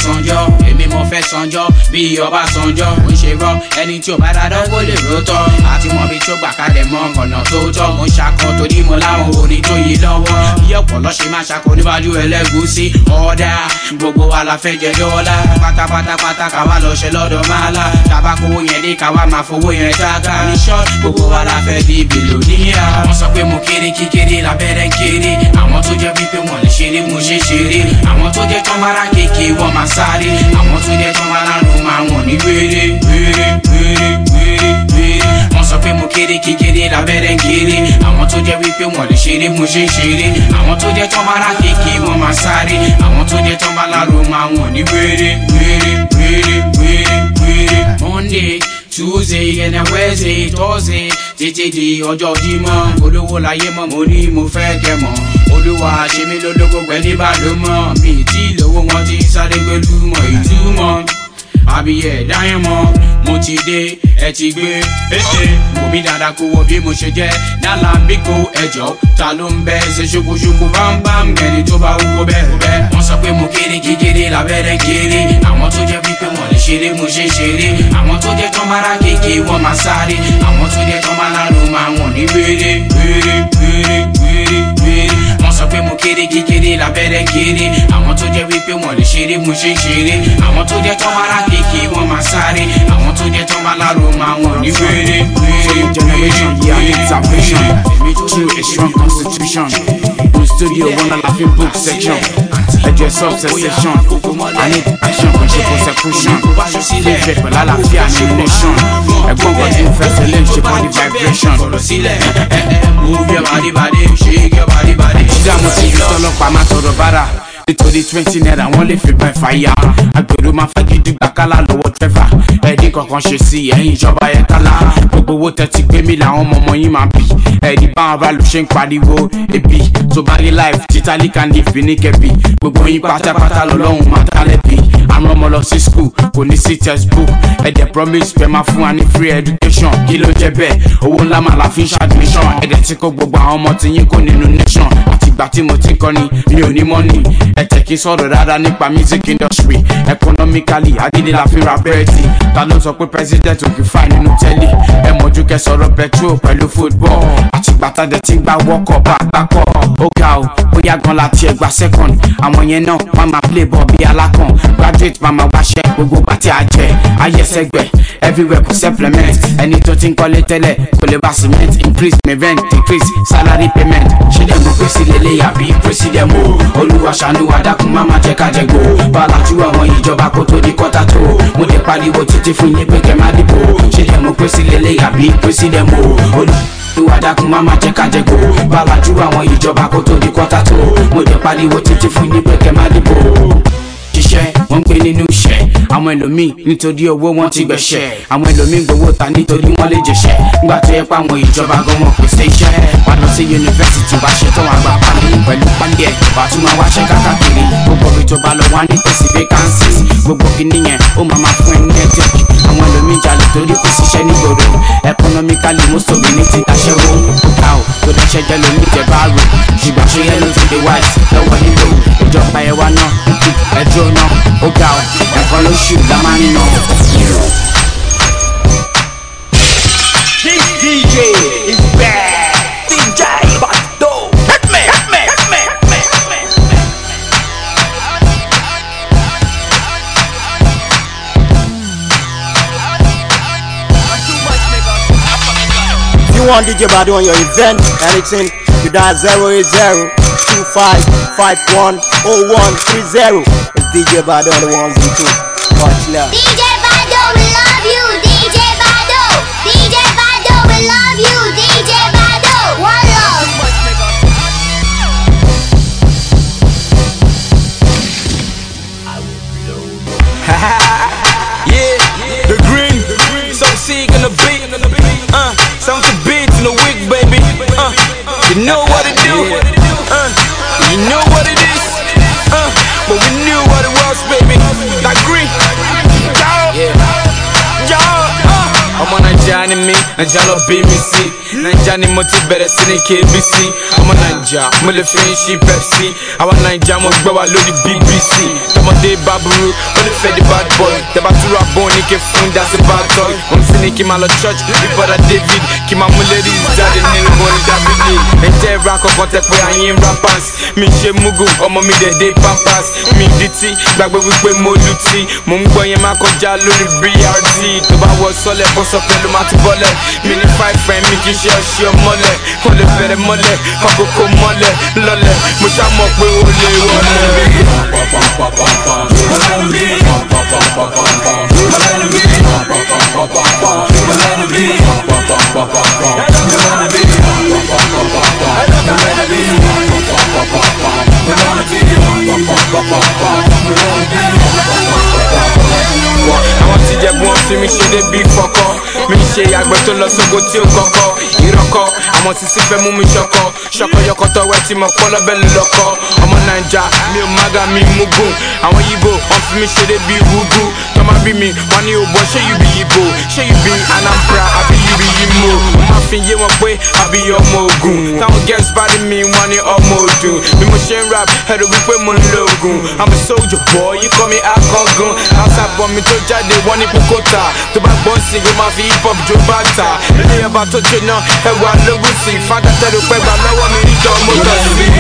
sanjọ́ bí ọba sanjọ́ ń ṣe rọ ẹni tí ò bá dáadọ́ kó lè rótọ́ àti mọ bí tó gbà kalẹ̀ mọ ọ̀nà tó tọ́ mo ń ṣakọ torí mo láwọn orin tó yí lọ́wọ́ bí ọ̀pọ̀lọ́ ṣe máa ṣakọ níwájú ẹlẹ́gùsí ọ̀dà gbogbo wa la fẹ́ jẹ dọ́là pátápátápátá káwa lọ ṣe lọ́dọ̀ máa la tabakowó yẹn dé káwa máa fowó yẹn dága ní ṣọ́ọ̀t gbogbo wa la fẹ́ di bìlóníà. wọ́n sọ pé mo kéré kíkéré lábẹ́rẹ́ ń kéré àwọn tó jẹ́ wípé wọ́n lè ṣeré mo ṣe ṣeré àwọn tó jẹ́ tán bára kéèké wọ́n máa sáré àwọn tó jẹ́ tán bá lárùn máa wọ̀n ní wéré wéré wéré wéré wéré. wọ́n sọ pé mo kéré kíkéré lábẹ́rẹ́ ń kéré àwọn tó jẹ́ wípé wọ́n lè ṣeré mo ṣe ń ṣeré àwọn tó jẹ́ tán bára kéèké wọ́n máa sáré àwọn tó jẹ́ tán bá lárùn máa wọ̀n ní wéré wéré wéré wéré wéré. Monday, Tuesday and Wednesday, Thursday títí di ọjọ́ Jímọ̀ olówó láyé mọ́ mo ní mo fẹ́ kẹ́ mọ́ olúwa ṣe mí lólógbó pẹ̀lú ìbálòmọ́ mi tí lówó wọn ti sáré pẹ̀lú mọ́ ìtumọ̀ àbíyẹ̀ dáyẹ̀ mọ́ mo ti dé ẹ ti gbé mo bí dáadáa kó wọ bí mo ṣe jẹ́ nálà bí kò ẹjọ́ ta ló ń bẹ ṣe ṣokòṣokò bámbám ẹni tó bá wúwo bẹ́ẹ̀ bẹ́ẹ̀. wọ́n sọ pé mo kéré kíkéré lábẹ́rẹ́ kéré àwọn tó jẹ́ wípé wọ́n lè ṣeré mo ṣe ṣeré àwọn tó jẹ́ tán bára kéèké wọ́n máa sáré àwọn tó jẹ́ tán bá lárùn máa wọ̀n ní wéré wéré wéré wéré wéré. wọ́n sọ pé mo kéré kíkéré lábẹ́rẹ́ kéré àwọn tó jẹ́ wípé wọ́n lè ṣeré mo ṣe ṣeré àwọn tó jẹ́ tán bára kéèké wọ́n máa sáré àwọn tó jẹ́ tán bá lárùn máa wọ̀n ní wéré wéré generation yeah I need salvation through a strong constitution in studio one of laughing book section ẹjọ subsession I need action kò ṣe prosecution fífẹ pẹ̀lú àlàáfíà ní nation ẹ̀gbọ́n kan tí mo fẹ́ sọ lè ṣe body vibration. move your body body shake your body body. ṣíṣe àwọn tí ìlú ọlọ́pàá máa tọrọ bára nítorí 20 naira wọ́n lè fi bẹ́ẹ̀ fàyà agbèrò máa fẹ́ gidi gbà kálá lọ́wọ́ trevor ẹ̀ẹ́dì kankan ṣe sí ẹ̀yìn ìjọba ẹ̀ kálá gbogbo owó tẹ́tí gbé mi làwọn ọmọ yín máa bì ẹ̀ẹ́dì báwọn aráàlú ṣe ń pariwo ebi tó bá rí life títàlí kan ní ìfìníkẹ́bì gbogbo yín pátápátá lọ́lọ́run máa dálẹ́bì àwọn ọmọ lọ sí school kò ní sí textbook ẹ̀dẹ̀ promise pé máa fún wa ní free education kí ló jẹ́ bẹ́ẹ̀ owó ńlá máa la fi ń ṣàdmission ẹ̀dẹ̀ tí kò gbogbo àwọn ọmọ tí yín kò nínú nation àtìgbà tí mo ti kọ́ni mi ò ní money ẹ̀tẹ̀ kí sọ̀rọ̀ rárá nípa music industry economically agídí la fi ra bẹ́ẹ̀tì ta ló sọ pé president òkè fà nínú tẹ́lẹ̀ ẹ mọ̀jú kẹ́ sọ̀rọ̀ petrol pẹ̀lú football àtìgbà tá dẹ̀ ti gbà wọ́kọ̀ bá gbàkọ̀ ó ga o bóyá gan la tiẹ̀ gba second àwọn yẹn náà wọ́n máa play ball bí alákàn graduate máa máa wáṣẹ́ gbogbo bá tí a jẹ ayẹsẹ̀gbẹ̀ everywhere kò supplement ẹni tó ti ń kọ́lé tẹ́lẹ̀ kò lè bá cement increase my rent decrease salary payment ṣé dẹ̀ mo pèsè lélẹ̀ àbí president o olúwa ṣàánú wa dákun má má jẹ́ ká jẹ gbó bàlájú àwọn ìjọba kó tó di kọ́tà tó mo dé pariwo títí fún yín pé kẹ́ má dìbò ṣé dẹ̀ mo pèsè lélẹ̀ àbí president o olúwa dákun má má jẹ́ ká jẹ gbó bàlájú àwọn ìjọba kó tó di kọ́tà tó mo dé pariwo títí fún yín pé kẹ́ má dìbò ṣiṣẹ́ wọ́n ń pè nínú iṣẹ́ àwọn ẹlòmíì nítorí owó wọn ti gbẹ̀ṣẹ̀ àwọn ẹlòmíì gbowó ta nítorí wọ́n lè jẹ̀ṣẹ̀ nígbà tó yẹ pé àwọn ìjọba gan wọn pèsè iṣẹ́ wà lọ sí yunifásitì wá ṣe tó wọn àgbà pálí pẹ̀lú pálí ẹ̀ wà tún máa wáṣẹ́ kákàkiri gbogbo ibi tó bá lọ wá ní tẹ̀sí vacancies gbogbo kìíní yẹn ó máa máa fún ẹ ní network àwọn ẹlòmíì jalè torí kò síṣẹ́ nígboro economically most of the ní ti dáṣẹ́wó kódà ó tó dáṣẹ́ jẹ́ lómi jẹ́ báàrò ṣùgbọ́n ṣe yẹ́ ló ti dé white lọ́wọ́ nílò ìjọba ẹ̀wà náà ẹjọ́ náà ó ga ọ ẹ̀kọ́ ló ṣù lámà nínú. This DJ is bad. DJ Bado. Hit me, hit me, hit me, hit me, hit me. You want DJ Bado on your event, anything, you dial 080-2551-0130. It's DJ Bado on the ones and twos. Much love. DJ Bado, we love you. DJ Bado. DJ Bado, we love you. DJ Bado, one love. You know what it do, you know what it is, but we knew what it was, baby. That green, I'm on a Johnny me, and Jalo BBC. Nanjani moti better sini KBC. I'm a Nanja, mule friendship Pepsi. I want Nanja mo gbawa lodi BBC. Tomode Baburu, only fed the bad boy. The Batura Boni ke fun that's a bad toy. I'm sini ki malo church, the brother David. Ki ma mule di zade nil money David. Ente rank of contact where I am rappers. Mi she mugu, omo mi de pampas. Mi diti, bagbe wikwe mo luti. Mungbo ye ma koja lori BRT. Toba was sole, boss up pelu mati bole. Mini 5 friend, mi ki she mole. Kole fere mole, kakoko mole. Lole, musha mokwe ole I want to get one to me, she the big fucker. Me she I go to lost so go to Coco. Iroko, I want to see them me shoko. Shoko yoko to wet him up all a belly loco. I'm a Nanja, me maga me mugu. I want you go, on for me she the big wugu. Come and be me, one you boy, she you be Igbo. She you be and I'm proud, I be you be Imo. My fin you one way, I be your mogun. Now guess body me, one you all modu. Me machine rap, head of we mon logo. I'm a soldier boy, you call me Akongun. Outside for me to jade, one ipukota. To back one single, my hip hop Joe Bata. Me about to know, hey, what logo see. Father tell you, but now I'm in the motor.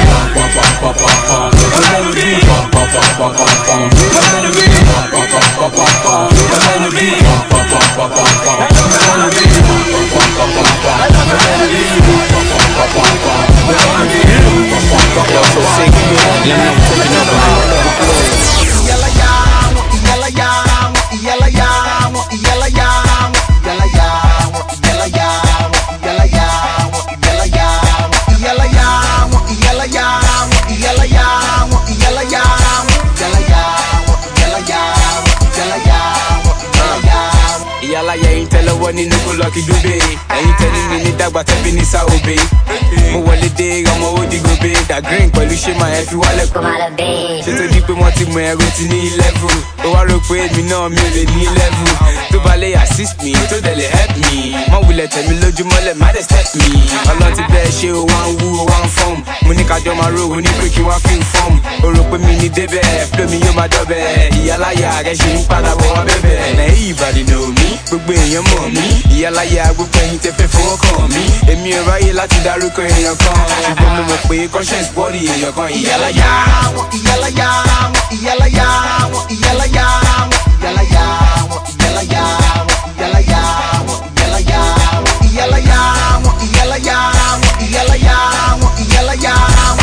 Lucky Dube, ain't telling me that but I've been obey. Mo wale day, I'm a odi go be. That green pollution, my if you wallet come out of bed. Just a deep wanting my routine level. Oh, I look with me, no, me, the knee level. To ballet assist me, to dele help me. My will let me load you, my let me step me. I love to bear shit, one woo, one form. Monica do my road, when you quick, you want feel form. Or look with me, need the bed, play me, you my double. Yala, ya, get you, pada, boy, baby. Now, everybody know me, but when you're mommy. Yala ya go pay te fe fo kan mi èmi ò ráyè láti dárúkọ èèyàn kan ṣùgbọ́n mo mọ̀ pé conscience body èèyàn kan ìyálà ya ìyálà ya ìyálà ya ìyálà ya ìyálà ya ìyálà ya ìyálà ya ìyálà ya ìyálà ya ìyálà ya ìyálà ya ìyálà ya ìyálà ya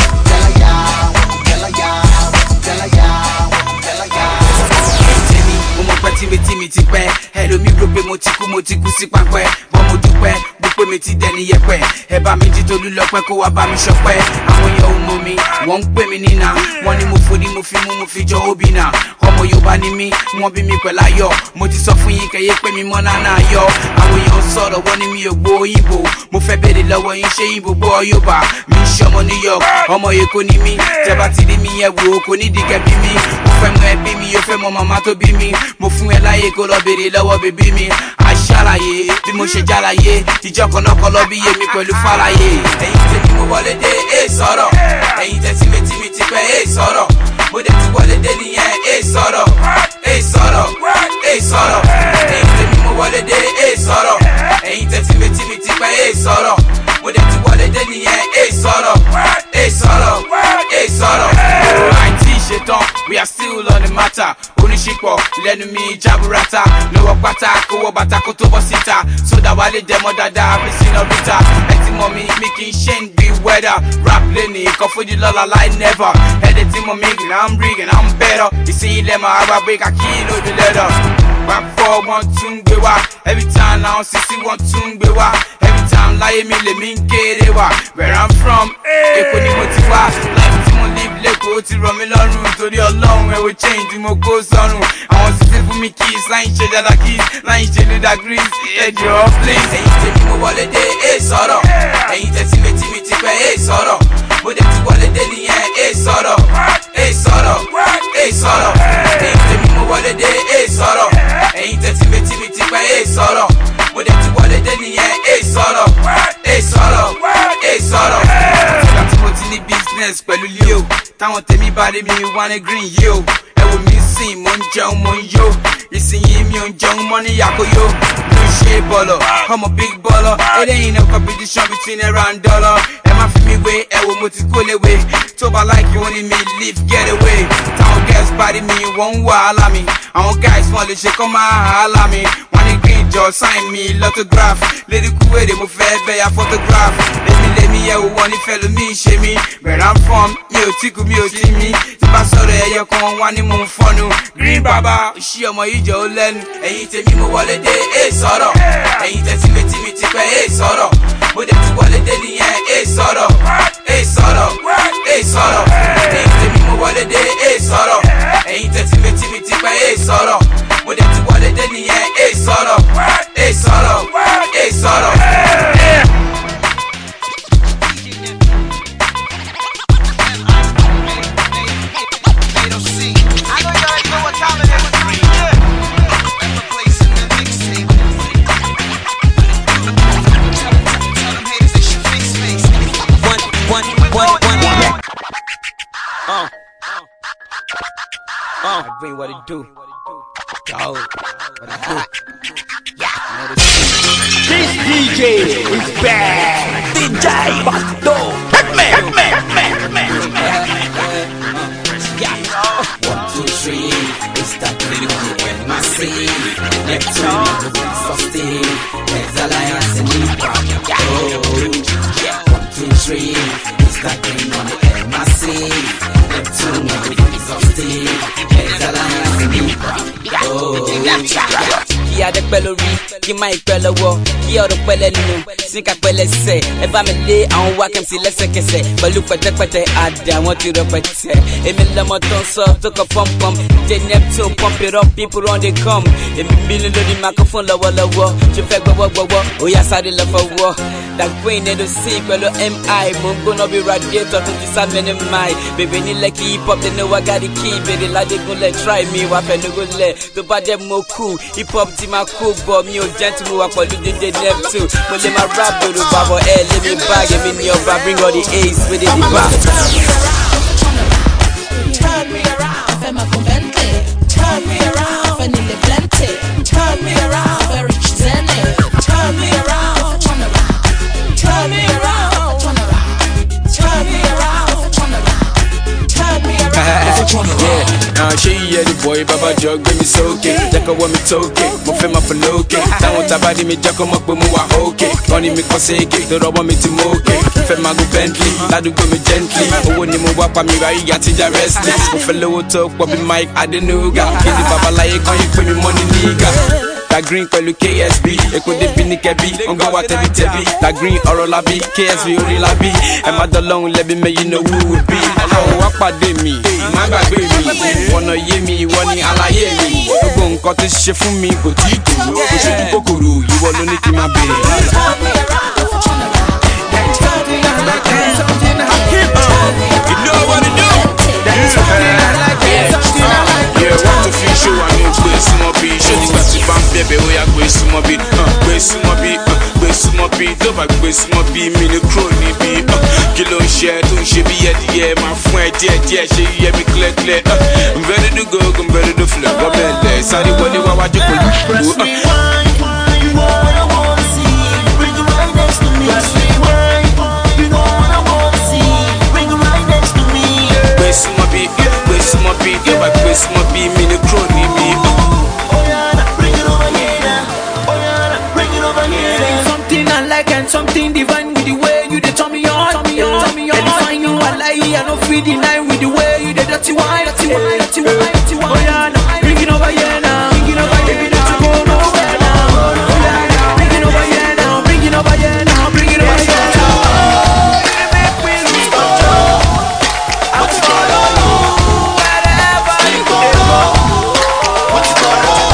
mi ti pẹ́ ẹlòmí rò pé mo ti kú sí pápẹ́ bọ́n mo dúpẹ́ wípé mi ti dẹni yẹpẹ́ ẹ bá mi jí Tolú lọ́pẹ́ kó wá bá mi ṣọpẹ́ àwọn èèyàn ò mọ̀ mi wọ́n ń pè mí nínà wọ́n ní mo fòdí mo fi mú mo fi jọ obìnà ọmọ Yorùbá ni mí wọ́n bí mi pẹ̀lú ayọ̀ mo ti sọ fún yín kẹ́yẹ́ pé mi mọ́ nánà ayọ̀ àwọn èèyàn sọ̀rọ̀ wọ́n ní mi ò gbọ́ òyìnbó mo fẹ́ bèrè lọ́wọ́ yín ṣé yìnbó gbọ́ Yorùbá mi ṣe ọmọ New York ọmọ Èkó ni mí tẹ́ bá ti rí mi yẹ wò kò ní dìgẹ́ bí mi mo fẹ́ mọ ẹbí mi yóò fẹ́ mọ màmá tó bí mi mo fún ẹ láyé kó lọ bèrè lọ́wọ́ bèbí mi aṣàlàyé bí mo ṣe jàlàyé ìjọ kọ̀nàkọ̀lọ́ bí yé mi pẹ̀lú fàlàyé ẹ̀yin tèmi mo wọlé dé sọ̀rọ̀ ẹ̀yin tẹ̀sí méjì mi ti pẹ́ sọ̀rọ̀ mo dẹ̀ ti wọlé dé nìyẹn sọ̀rọ̀ sọ̀rọ̀ sọ̀rọ̀ ẹ̀yin tèmi mo wọlé dé sọ̀rọ̀ ẹ̀yin tẹ̀sí méjì mi ti pẹ́ sọ̀rọ̀ mo dẹ̀ ti wọlé dé nìyẹn sọ̀rọ̀ sọ̀rọ̀ sọ̀rọ̀ àìtí ṣetán we are still on the matter oníṣipọ̀ lẹ́nu mi jaburata lọ́wọ́ pátá kówó bàtà kó tó bọ́ síta sódà wà lè dẹ́mọ́ dáadáa bí sínú rita ẹ ti mọ̀ mi kì í ṣe ń bí wẹ́dà rap lẹ́ni kan fojú lọ́la láì never ẹ̀dẹ̀ tí mo mi gìn I'm rigging I'm better ìsinyìí lẹ́mọ̀ àgbàgbé kàkí lóde lẹ́dọ̀ pàpọ̀ wọn tún gbé wá every time now sisi wọn tún gbé wá every time láyé mi lèmi ń kéré wá where I'm from Èkó ni mo ti wá life tí mo live lẹ́kọ̀ọ́ ti rọ̀ mí lọ́rùn torí Ọlọ́run ẹ̀wọ̀ change tí mo kó sọ́run àwọn sisi fún mi kiss láyìn ṣe dada kiss láyìn ṣe lùdà grease ẹjọ́ please. ẹ̀yin tèmi mo wọlé dé sọ̀rọ̀ ẹ̀yin tẹ̀sí létí mi ti pẹ́ sọ̀rọ̀ mo dẹ̀ ti wọlé dé nìyẹn sọ̀rọ̀ sọ̀rọ̀ sọ̀rọ̀ ẹ̀yin tèmi mo wọlé dé sọ̀rọ̀ ẹ̀yin tẹ̀sí létí mi ti pẹ́ sọ̀rọ̀ mo dẹ̀ ti wọlé dé nìyẹn sọ̀rọ̀ sọ̀rọ̀ sọ̀rọ̀. ìgbà tí mo ti ní business pẹ̀lú leo táwọn tèmi bá rí mi wá ní green yìí o ẹ wò mí sìn mo ń jẹun mo ń yó ìsinyìí mi ò ń jẹun mọ́ ní yàkóyó mi ò ṣe bọ̀lọ̀ ọmọ big bọ̀lọ̀ eléyìí ní competition between naira and dollar ẹ má fi mi wé ẹ wò mo ti kó léwé tó bá like you ní mi leave get away táwọn girls bá rí mi wọ́n ń wàhálà mi àwọn guys wọn lè ṣe kọ́ máa hàálà mi wọ́n ní green jọ sign me l'autograph lédi kú èdè mo fẹ́ bẹ́yà photograph lèmi yẹ wò wọ́n nífẹ̀ẹ́ lómi ṣe mi where I'm from mi ò tí kú mi ò tí mi tí bá sọ̀rọ̀ ẹyẹ kan wá ní mò ń fọ́nu green baba ṣí ọmọ yìí jẹ́ ó lẹ́nu ẹ̀yin tèmi mo wọlé dé sọ̀rọ̀ ẹ̀yin tẹ̀sí létí mi ti pẹ́ sọ̀rọ̀ mo dẹ̀ ti wọlé dé nìyẹn sọ̀rọ̀ sọ̀rọ̀ sọ̀rọ̀ ẹ̀yin tèmi mo wọlé dé sọ̀rọ̀ ẹ̀yin tẹ̀sí létí mi ti pẹ́ sọ̀rọ̀ mo dẹ̀ ti wọlé dé nìyẹn sọ̀rọ̀ sọ̀rọ̀ sọ̀rọ̀. Bring what it do. Yo, what it do. Yeah. This DJ is bad. DJ Bado. Hitman. Yeah. 1, 2, 3. It's that little in my scene. Neptune, the sustain. There's alliance and Libra. Oh, 1, 2, 3. It's that thing on the MIC. Neptune, the sustain. There's alliance and Libra. Oh, kí adẹ́pẹ́ lórí kí má ìpẹ́ lọ́wọ́ kí ọ̀rọ̀ pẹ́lẹ́ nínú síkà pẹ́lẹ́ sẹ̀ ẹ bá mi lé àwọn wákẹ́mísì lẹ́sẹ̀kẹsẹ̀ pẹ̀lú pẹ̀tẹ́pẹ̀tẹ́ àdá wọn ti rẹpẹtẹ èmi lọ́mọ tó ń sọ tó kọ pọ́npọ́n jẹ́ Neptune pump it up people run dey come èmi bínú lórí microphone lọ́wọ́lọ́wọ́ ṣe fẹ́ gbọ́wọ́gbọ́wọ́ ó yá sáré lọ fọwọ́ dàgbé ìnẹ́dọ̀ sí pẹ̀lú mi mo ń gbóná bí radiator tó ti sá mẹ́ni máì bèbè nílẹ̀ kí hip hop tẹ́lẹ̀ wá gárí kí ìbèrè ládégúnlẹ̀ try me wá fẹ́nugúnlẹ̀ tó bá jẹ́ mo cool hip hop ti máa cool bọ̀ mi ò gentle mo wà pẹ̀lú DJ Neptune mo lè máa rap lóru bàbọ̀ ẹ̀ lé mi bag èmi ní ọba bring all the ace with the back. Turn me around, fẹ́ máa kún Bentley. Turn me around, fẹ́ nílé plenty. Turn me around, fẹ́ rich zenny. Turn me around, turn around. Turn me around, turn around. Turn me around, turn around. Turn me around, turn around. Yeah, ṣé iye ni boy bàbá jọ gbé mi sókè jẹ́ kó wọ́ mi tókè mo fẹ́ máa fò lókè táwọn tábàdí mi jẹ́ kó mọ̀ pé mo wà òkè wọ́n ní mi kọ́ sége lọ́rọ̀ ọmọ mi ti mú òkè mo fẹ́ máa gun Bentley ládùúgbò mi gently owó ni mo wá pa mi ra ìyá tíjà restless mo fẹ́ lówó tó pọ̀ bí Mike Adenuga kí ni babaláyé kan yìí pé mi mọ́ ní nígà. Ta green pẹ̀lú KSB Èkó débi ní kẹbí ọ̀ngá wa tẹ̀bítẹ̀bí Ta green ọ̀rọ̀ labí KSB orí labí ẹ má dọ́lọ́hún lẹ́bí mẹ́yìn náà wúwo bí ọlọ́run wá pàdé mi má gbàgbé mi wọ̀nà yé mi ìwọ ni àlàyé mi gbogbo nǹkan tó ṣe fún mi kò tí ì tó kò ṣojú kòkòrò ìwọ ló ní kí n máa béèrè. Wọ́n tó fi ṣó wà ní gbé súnmọ́ bí ṣó nígbà tí bá ń bẹ̀bẹ̀ ó yá gbé súnmọ́ bí gbé súnmọ́ bí gbé súnmọ́ bí tó bá gbé súnmọ́ bí mi ní kúrò níbí kí ló ń ṣe tó ń ṣe bí yẹ́dìyẹ máa fún ẹ díẹ̀díẹ̀ ṣe yẹ mi clear I'm ready to go I'm ready to flow gọ́bẹ̀lẹ̀ sáré wọlé wá wájú pẹ̀lú. Something unlike and something divine with the way you dey turn me on. And if I know I lie, I no fit deny with the way you dey dirty wine. Oh yeah, now bring it over here now. Bring it over here now. Go nowhere now. Oh yeah, now bring it over here now. Bring it over here now. Bring it over here now. Make me lose control. I follow you wherever you go. What you gonna do?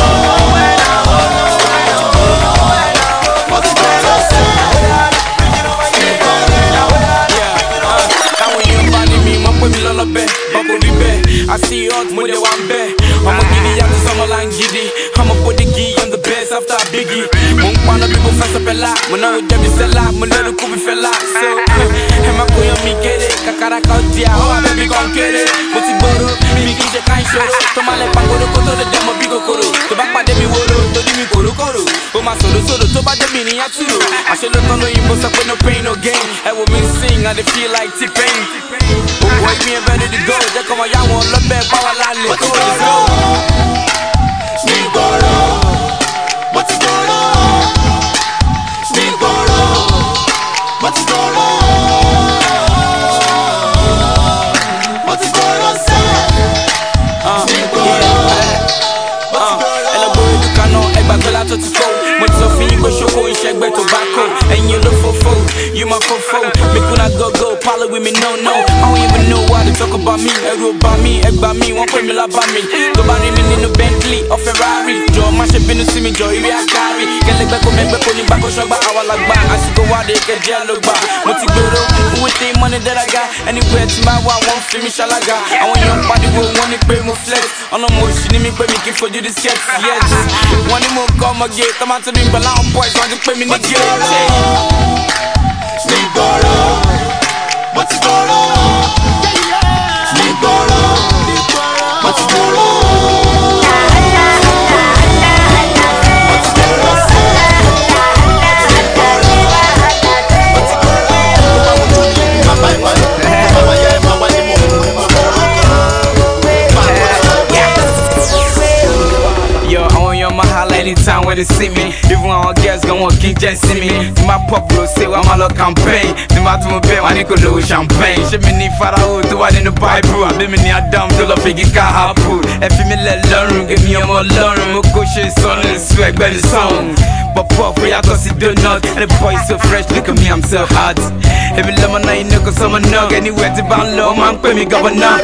bed. I'm a giddy, I'm the summer line giddy. I'm a body gee, I'm the best after Biggie. Mon pana people fast up a lot. Mon know with them is a lot. Mon little cool feel like so. And my boy on me get it. Kakara kautia, oh I'm baby gon' get it. What's it boro? Me kisha kain show. Tomale pangoro koto de demo bigo koro. To back pa de mi woro, to di mi koro koro. Oh my solo solo, to ba de mi ni aturo. I should look on no imbo so no pain no gain. I will me sing and they feel like T-Pain. Oh boy, me and ready to go. They come on, y'all want love bad power line. Let's go. Snigoro, what's it going on? Snigoro, what's it going on? What's it going on, sir? Snigoro, what's it going on? Ela boy do canon, egba tola to go. Mo ti sọ fún yín pé ṣoko ìṣẹ́gbẹ́ tobacco. Ẹ̀yin olófòfò, you my fofo. Make una go, follow with me, no. I don't even know why they talk about me. Ẹ̀rù bà mí, ẹgbà mí, wọ́n pè mí lábá mi. Tó bá rí mi nínú Bentley or Ferrari. Jọ má ṣe bínú sí mi, jọ ìrì àkárí. Kẹlẹ́gbẹ́ kó mẹ́gbẹ́ kó nígbà kó ṣọgbà àwa làgbà. Àsìkò wádìí kẹjẹ ló gbà. Mo ti gbèrò with the money that I got. Anywhere tí máa wà, wọ́n fi mi ṣalága. Àwọn èèyàn pariwo, wọ́n ní pé mo flex. Ọ̀nà mo ṣì ní mi pé mi kì í fojú di sketch, yes. Wọ́n ní mo kọ́ ọmọ gé, tọ́mátì ní ìgbàlá àwọn boys, wọ́n ti pè mí ní gé. Snigoro, what's it going on? Snigoro, what's it going on? Anytime when they see me, even when our girls gon' walk in just see me. To my pop bro, say I'm a lot campaign. To my bed, I need to low champagne. She me need Pharaoh to what in the Bible. I be me near dumb to love figure car hapu. If me let learn, give me a more learn. Mo coach is on and swag by the song. But pop, we have to see donut. And the boy so fresh, look at me, I'm so hot. Every lemon I know, cause I'm a nog. Anywhere to bound low, man, pay me governor.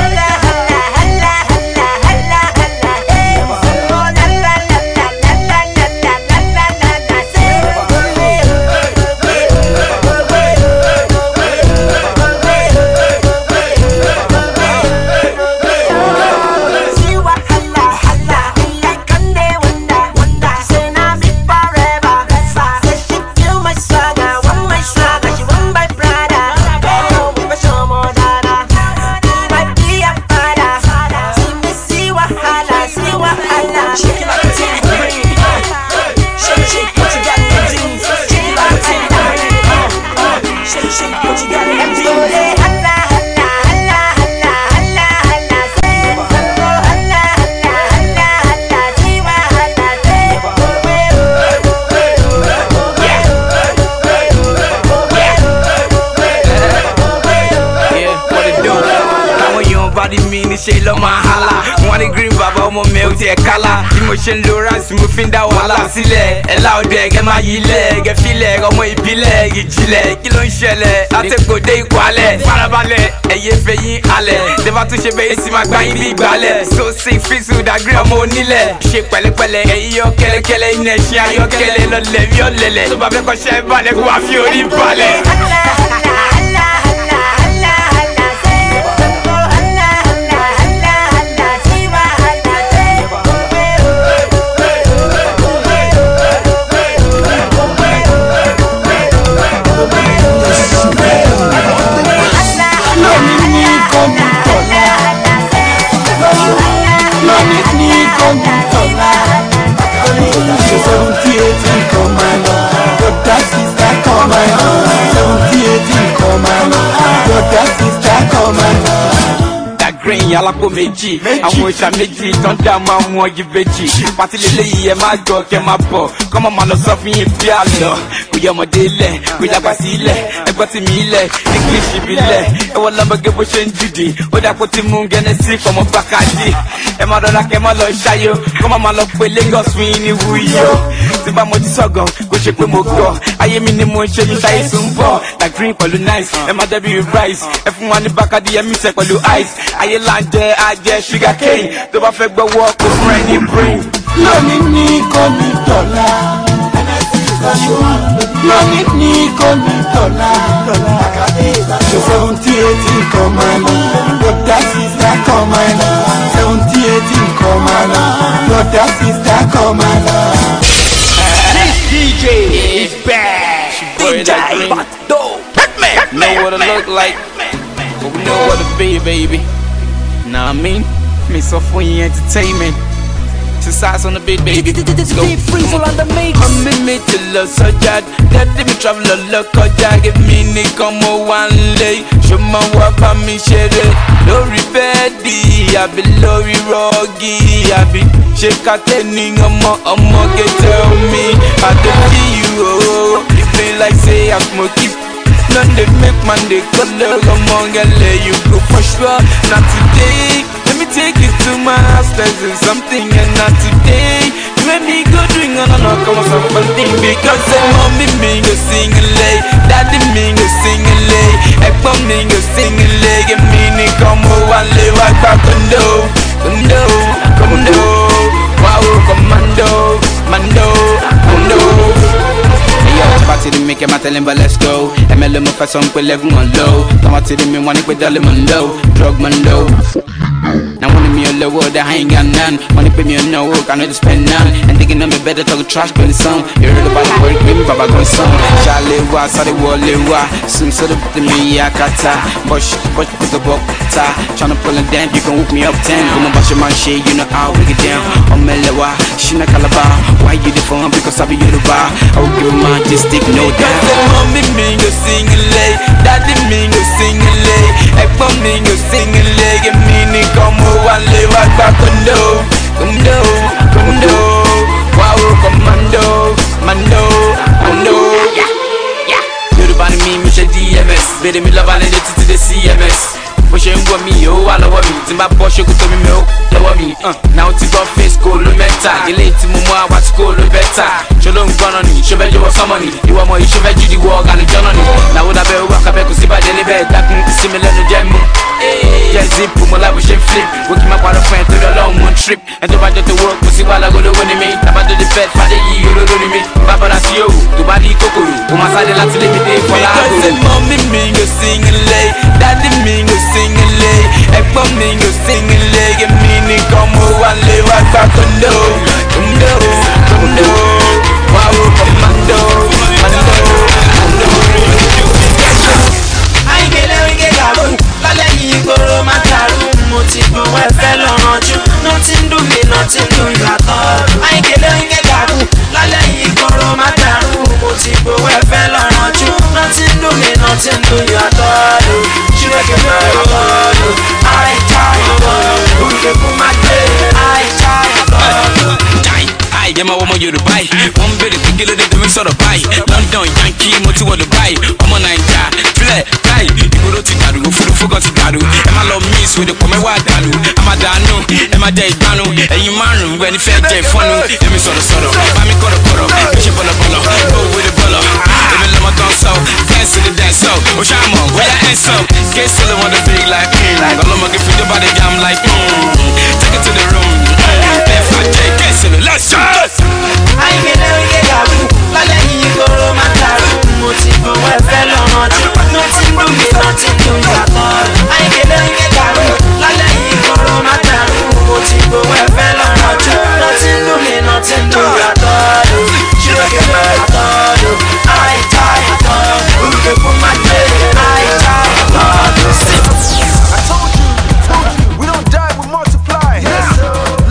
Ṣe lọ máa hálà wọ́n ní green baba ọmọ mi ò tiẹ̀ kálá bí mo ṣe ń lo rice mo fi ń dá wàhálà sílẹ̀ ẹ̀la ọdẹ ẹ̀gẹ́ máa yí ilẹ̀ ẹ̀gẹ́ filẹ̀ ọmọ ìbílẹ̀ ìjìnlẹ̀ kí ló ń ṣẹlẹ̀ látẹ̀kọ̀dé ikọ̀ alẹ̀ farabalẹ̀ ẹ̀yẹ fẹ̀yìn alẹ̀ dẹ́fà tún ṣe bẹ́ẹ̀ sì máa gbá yín bí ìgbàlẹ̀ so sick fizu dagre ọmọ onílẹ̀ ṣe pẹ̀lẹ́pẹ̀lẹ́ ẹ̀yí yọ kẹ́lẹ́kẹ́lẹ́ iná ẹ̀ṣin ayọ́kẹ́lẹ́ lọ́lẹ̀ bí ọ̀lẹ̀lẹ̀ tó bá fẹ́ kọ́ ṣẹ́ balẹ̀ kó wá fi orí balẹ̀. Green alápò méjì àwọn òòṣà méjì tán dá máa ń wọ́n yí méjì pàtí lélẹ́yìí ẹ máa gbọ́ kẹ́ máa bọ̀ kọ́mọ máa lọ sọ fún yín bí àlọ́ kò yẹ ọmọdé ilẹ̀ kò yàgbà sí ilẹ̀ ẹgbọ́n tí mi ilẹ̀ English ìbílẹ̀ ẹ wọ́n lọ́mọge bó ṣe ń dìde ó dàpọ̀ tí mú gẹ́nẹ́sì fọmọ Bàkàdì ẹ máa rọra kẹ́ máa lọ ṣayọ kọ́mọ máa lọ pé Lagos fún yín ní Wúyọ tí bá mo ti sọ̀gàn kò ṣe pé mo gọ̀ ayé mi ni mo ń ṣe ní táyé tó ń bọ̀ na green pẹ̀lú nice ẹ máa dẹ́bi rice ẹ fún wa ní Bàkàdì ẹ mí sẹ pẹ̀lú ice ayé là ń jẹ ajẹ sugar cane tó bá fẹ́ gbọ́wọ́ kó fún ẹ ní brain. lónìí ní kò ní dọ́là lónìí ní kò ní dọ́là so 70-80 kọ́ máa lọ dọ́kítà sísá kọ́ máa lọ 70-80 come along. Brother, sister, come along. This DJ is bad. DJ Bado. Know what it look like, but we know what it be, baby. Nah, I mean, me so funny entertainment. Two sides on the beat, baby. Let's go. I'm in me to love so jad. That me travel a look or jag. Give me ni come one day. Show my work on me share it. Lori Betty, I be Lori Roggy. I be shake a tenning I'ma get tell me. I don't see you, oh. It feel like say I'm smoky. None they make man they color. Come on, girl, let you go for sure. Not today. Let me take you to my house, there's something and not today. You and me go drink and I'm not coming for something. Because say mommy me go sing a lay, daddy me go sing a lay, ekpom me go sing a lay. Get me ni come one lay, walk back condo, wow commando, mando. Party to make him tell him but let's go. MLM for some put level on low. Come out to the me want it with dollar mundo, drug mundo. Now wanting me a low that I ain't got none. Wanna pay me a no work, I know to spend none. And thinking I'm better talk trash but the song. You heard about the work, maybe Baba going song. Charlie wa, sorry wally wa. Soon so the me yakata. Bush put the book ta. Tryna pull it down, you can hook me up 10. Come on, bash your man shit, you know I'll break it down. I'm Melewa, Shina Calabar. Why you the phone? Because I be you the bar. I will give my just stick no doubt. Mommy me go sing a lay, daddy me go sing a lay, ekpom me go sing a lay. Get me ni come one lay, walk back condo, wow commando, mando. You the body me, Mr. DMS. Baby me love all the to the CMS. Push you go me, oh, I love me. Timba Porsche go to me, oh, love me. Now to go face school, better. You late to mama, what school, better. Cholo run on you, show you what some money. You want more, you show you the walk and the journey. Now would I be walk up, see by the bed, that can similar to jam. Yeah, zip, my life was flip. Working my water friend to the long one trip. And to buy the work, we see while I go to win me. About the bed, for the year, you don't me. Papa, that's you, to buy the cocoa. To my side, let's leave it for la. Because mommy me go sing a lay, daddy me go sing a lay, ekpom me go sing a lay. Get me ni come one lay, walk back condo, wow commando, I get it, we get out. Lálẹ́ yìí gbòòrò má dàrú, mo ti gbowó ẹ̀fẹ́ lọ́rọ̀ jù. Nothing do me, nothing do you at all. Àìkèlè ń gé gàrú, lálẹ́ yìí gbòòrò má dàrú, mo ti gbowó ẹ̀fẹ́ lọ́rọ̀ jù. Nothing do me, nothing do you at all. Ṣùgbọ́n lọ́rọ̀ bọ́ọ̀lù, àìjà ìbọ̀ọ̀lù, olùdókòwò má dé, àìjà ìbọ̀ọ̀lù. Yeah, my woman, you're the buy. One bit of kilo, they do me sort of buy. London, Yankee, Moti, what the buy. I'm on Niger, fly. You go to Garu, forgot to Garu. And my love miss with the Pome Wadalu. I'm a Dano, and my day Dano. And you man, when you fair day fun, let me sort of. Buy me got a polo, push it bolo, go with the bolo. Let me let my gun so, dance to the dance so. Oshama, where your hands so? Get still on the big like, all of my get free the body, I'm like, take it to the room. Let's go! Àìkèlè ń gé gàrú, lálẹ́ yìí gbòòrò má dàrú, mo ti gbowó ẹ̀fẹ́ lọ́rọ̀ jù. Nothing do me, nothing do you at all. Àìkèlè ń gé gàrú, lálẹ́ yìí gbòòrò má dàrú, mo ti gbowó ẹ̀fẹ́ lọ́rọ̀ jù. Nothing do me, nothing do you at all. Ṣùgbọ́n lọ́rọ̀ àìjà ìtọ́, olùdókòwò má dé, àìjà ìtọ́. I told you, we don't die, we multiply. Yes, sir.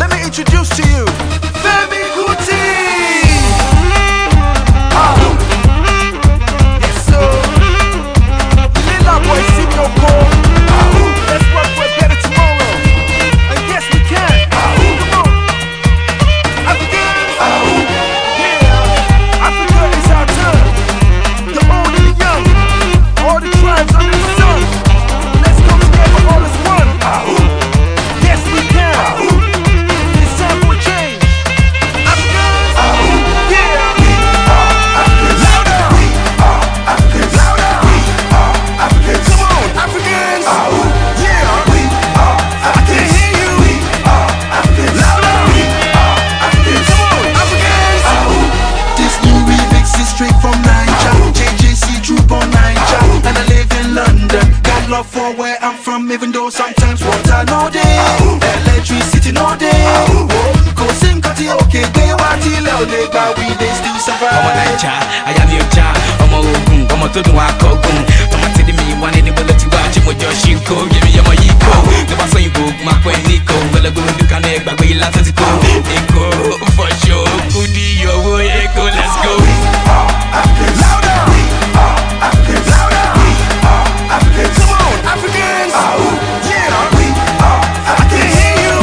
ọmọ Naija, àyà mi ò já, ọmọ ogun, ọmọ tó dùn akọgun. Tọ́mọ tí ní mi wá ní níbo ló ti wá, ṣé mo jọ ṣì ń kó, yẹmi ọmọ yìí kó. Tó bá sọyìnbó, ogun máa pẹ́ ní kó. Gbẹlẹgbẹ olùkà náà gbàgbé ilá tó ti tó. Èkó, for sure, kúdí owó Èkó, let's go. Louder! Africans! Louder! Africans! Come on, Africans! Yeah! I can hear you!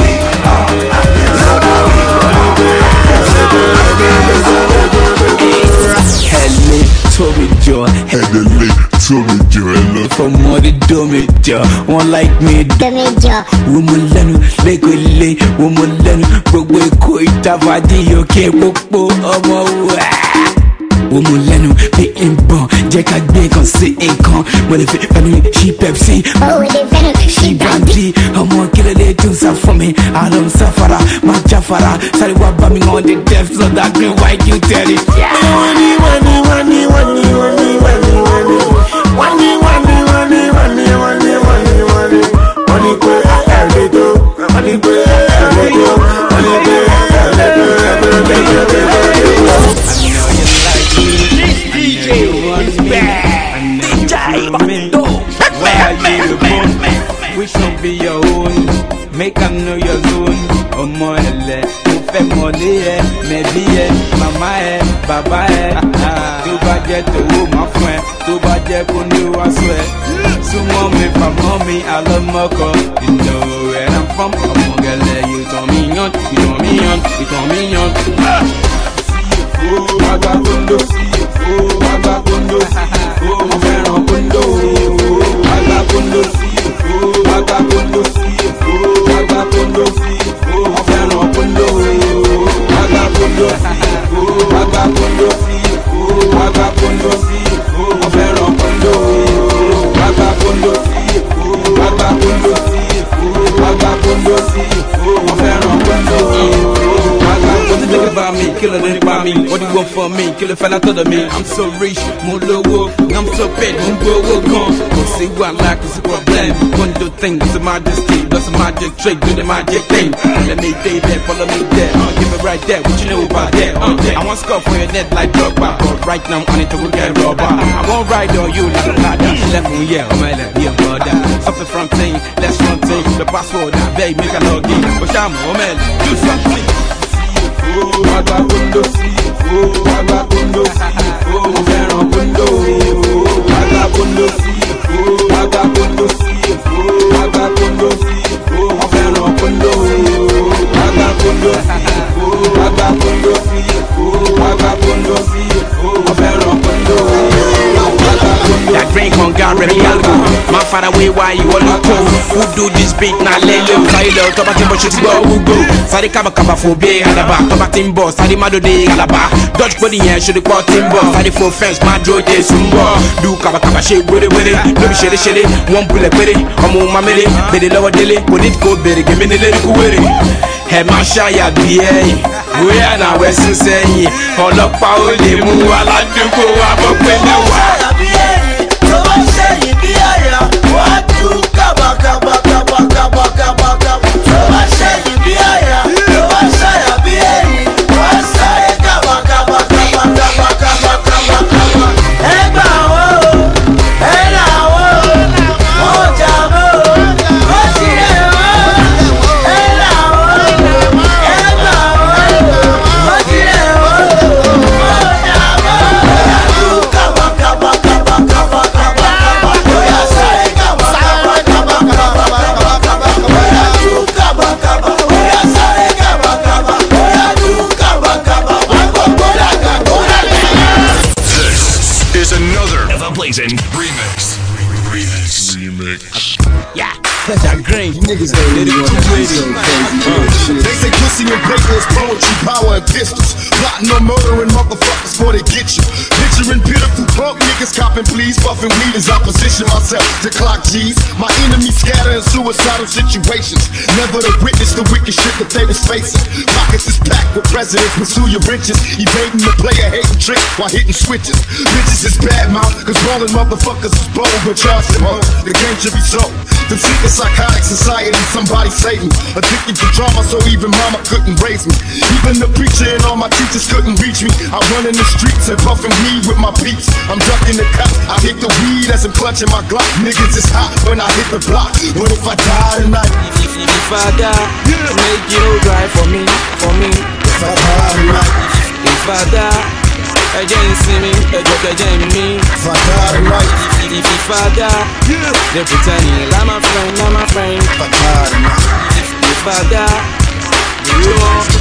Hello, Tommy Joe. Hello, Tommy Joe. For more than Tommy Joe. One like me, Tommy Joe. Woman lenu, legole, woman lenu. Gbogbo Èkó ìtàfàdí òkè pópó ọmọ wa. Woman lenu, bí n bọ̀, jẹ́ ká gbé kan sí nǹkan. Mo lè fi fẹ́nu ṣí Pepsi. Oh, they fẹ́nu ṣí brandy. Ọmọ kílẹ̀ lè tún sá fún mi. Àlọ́ ń sáfara, máa jáfara. Sáré wá bá mi on the depths of that green white you tell it. Which will be your own? Make I know your zone. Ọmọ ẹlẹ, mo fẹ́ mọ̀lé ẹ, mẹ̀bí ẹ, màmá ẹ, bàbá ẹ. Tó bá jẹ́ tòwó máa fún ẹ, tó bá jẹ́ kó ní wá sọ ẹ. Súnmọ́ mi, fàmọ́ mi, àlọ́mọkọ. You know where I'm from. Ọmọ gẹlẹ, you tàn mí yán, you tàn mí yán, you tàn mí yán. Wàgbà kóńdó, wàgbà kóńdó, mo fẹ́ràn kóńdó. Wàgbà kóńdó, wàgbà kóńdó, wàgbà kóńdó, mo fẹ́ràn kóńdó. Wàgbà kóńdó, wàgbà kóńdó, wàgbà kóńdó, mo fẹ́ràn kóńdó. Wàgbà kóńdó, wàgbà kóńdó, wàgbà kóńdó, mo fẹ́ràn kóńdó. What you think about me? Kill it about me. What do you want from me? Kill it, fell out of me. I'm so rich, more low, I'm so bad, I'm gone. Go see what I like, it's a problem. One do things, it's a majesty, that's a magic trick, do the magic thing. Let me stay there, follow me there. Give it right there, what you know about that? I want score for your net like Drogba, but right now I need to go get rubber. I won't ride on you like a ladder. Left me, yeah, I'm like your brother. Something from thing, let's run thing. The password, I beg, make a login. But I'm do something. Wàgbà kóńdó, wàgbà kóńdó, mo fẹ́ràn kóńdó. Wàgbà kóńdó, wàgbà kóńdó, wàgbà kóńdó, mo fẹ́ràn kóńdó. Wàgbà kóńdó, wàgbà kóńdó, wàgbà kóńdó, mo fẹ́ràn kóńdó. That green con got ready algo. My father way why you all look cool. Who do this beat na lelo? Kailo toba timbo shit go go. Sari kaba kaba phobia alaba. Toba timbo sari mado de alaba. Dodge body yeah should the quad timbo. Sari for fence my joy de sumbo. Do kaba kaba shit with it. No be shitty. One bullet with it. Omo mamele. Be the lower daily. Put it go better. Give me the little with it. Hey Mashaya BA. We are now Western saying. Ọlọ́pàá ó lè mú aládùúgbò wa bọ́ pẹ̀lú wa. Yeah, that green. Niggas ain't really on that radio crazy. They say pussy and paper is poetry, power and pistols. Plotting on murdering motherfuckers before they get you. Picturing pitiful punk niggas copping please. Puffing weed as I position myself to clock G's. My enemies scatter in suicidal situations. Never to witness the wicked shit that they was facing. Pockets is packed with presidents, pursue your riches. Evading the player hating trick while hitting switches. Bitches is bad mouth, cause rolling motherfuckers is bold. But charge them up, the game should be sold. The sick of psychotic society, somebody save me. Addicted to drama, so even mama couldn't raise me. Even been the preacher and all my teachers couldn't reach me. I run in the streets and puffin' weed with my peeps. I'm ducking the cops, I hit the weed as I'm clutching my Glock. Niggas is hot when I hit the block. What if I die tonight? If I die, make it alright for me, for me. If I die tonight. If I die, again see me, again me. If I die tonight. If I die, they're pretending like my friend, not my friend. If I die tonight. If I die, you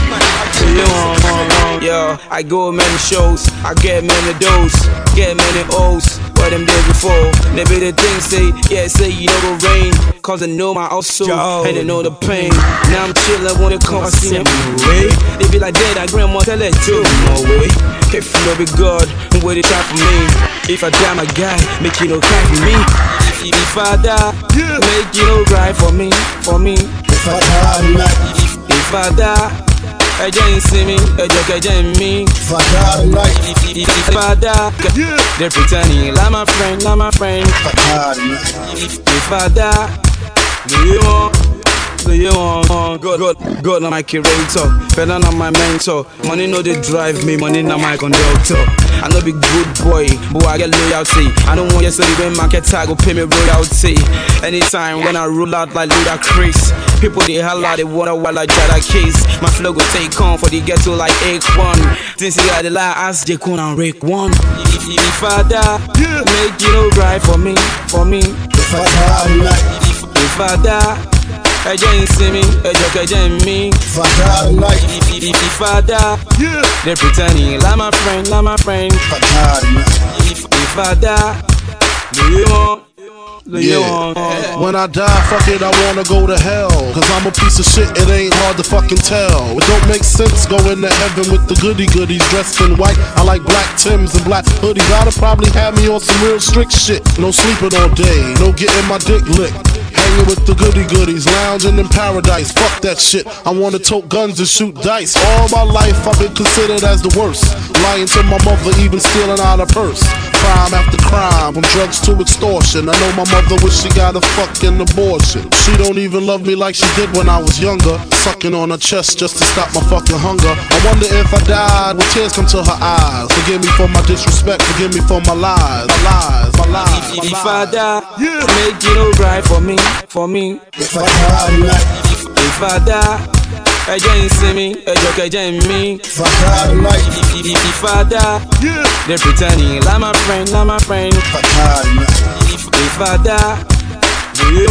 want, yo, I go many shows, I get many dose, get many O's. What them did before, they be the thing say, yeah, say you know the rain, cause they know my also, and they know the pain. Now I'm chillin' when it comes to see me away. They be like, dead, I grandma tell it to no way. If you know be God, what they try for me? If I die, my guy, make you no cry for me. If I die, make you no cry for me, for me. If I die, if I die, again see me, again me. If I die tonight. If I die, they're pretending like my friend, not my friend. If I die tonight. If I die, do you want God na my curator, better na my mentor. Money no they drive me, money na my conductor. I know be good boy, but I get loyalty. I don't want yesterday when market tag go pay me royalty. Anytime when I roll out like Ludacris, people they holla, they wonder why like Jada Case. My flow go take on for the ghetto like X1. Since you got the lie, ask J. Kun and Rick one. If I die, make you no cry for me, for me. If I die, if I die, again see me, again me. If I die tonight. If I die, they're pretending like my friend, not my friend. If I die tonight. If I die, do you want? When I die, fuck it, I wanna go to hell. Cause I'm a piece of shit, it ain't hard to fucking tell. It don't make sense going to heaven with the goody goodies dressed in white. I like black Timbs and black hoodies. I'd probably have me on some real strict shit. No sleeping all day, no getting my dick licked. Hanging with the goody goodies, lounging in paradise. Fuck that shit, I wanna tote guns and shoot dice. All my life I've been considered as the worst. Lying to my mother, even stealing out her purse. Crime after crime, from drugs to extortion. I know my mother wish she got a fucking abortion. She don't even love me like she did when I was younger. Sucking on her chest just to stop my fucking hunger. I wonder if I died, will tears come to her eyes? Forgive me for my disrespect, forgive me for my lies. If I die, make you no cry for me, for me. If I die, if I die, again see me, again me. If I die tonight. If I die, they're pretending like my friend, not my friend. If I die tonight. If I die, do you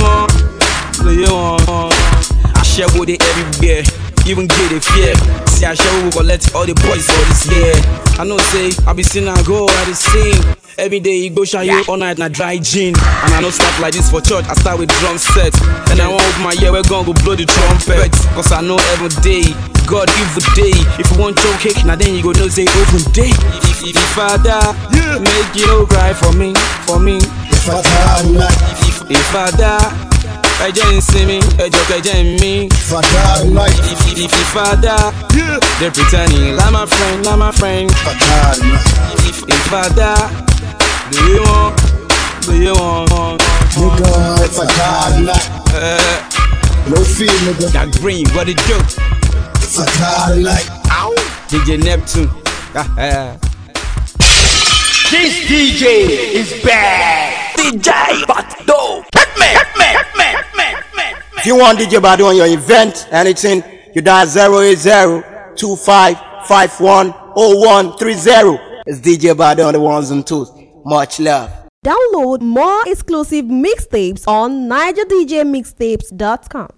want? I share with it everywhere, even get it fear. See I share with let all the boys all this year. I know say I be seen I go at the scene. Every day you go shine you all night na dry gin. And I don't start like this for church, I start with drum set. And I want with my ear, we're gonna go blow the trumpet. Cause I know every day, God evil day. If you want your cake, now then you go know say open day. If I die, make you no cry for me, for me. If I die, if I die, again see me, again me. If I die tonight. If I die, they're pretending like my friend, not my friend. If I die tonight. If I die, do you want? Nigga, if I die tonight. No fear, nigga. That green, what it do? If I die tonight. Ow! DJ Neptune. This DJ is bad. DJ Bado. Hitman. If you want DJ Bado on your event, anything, you dial 080-2551-0130. It's DJ Bado on the ones and twos. Much love. Download more exclusive mixtapes on NigerDJMixtapes.com.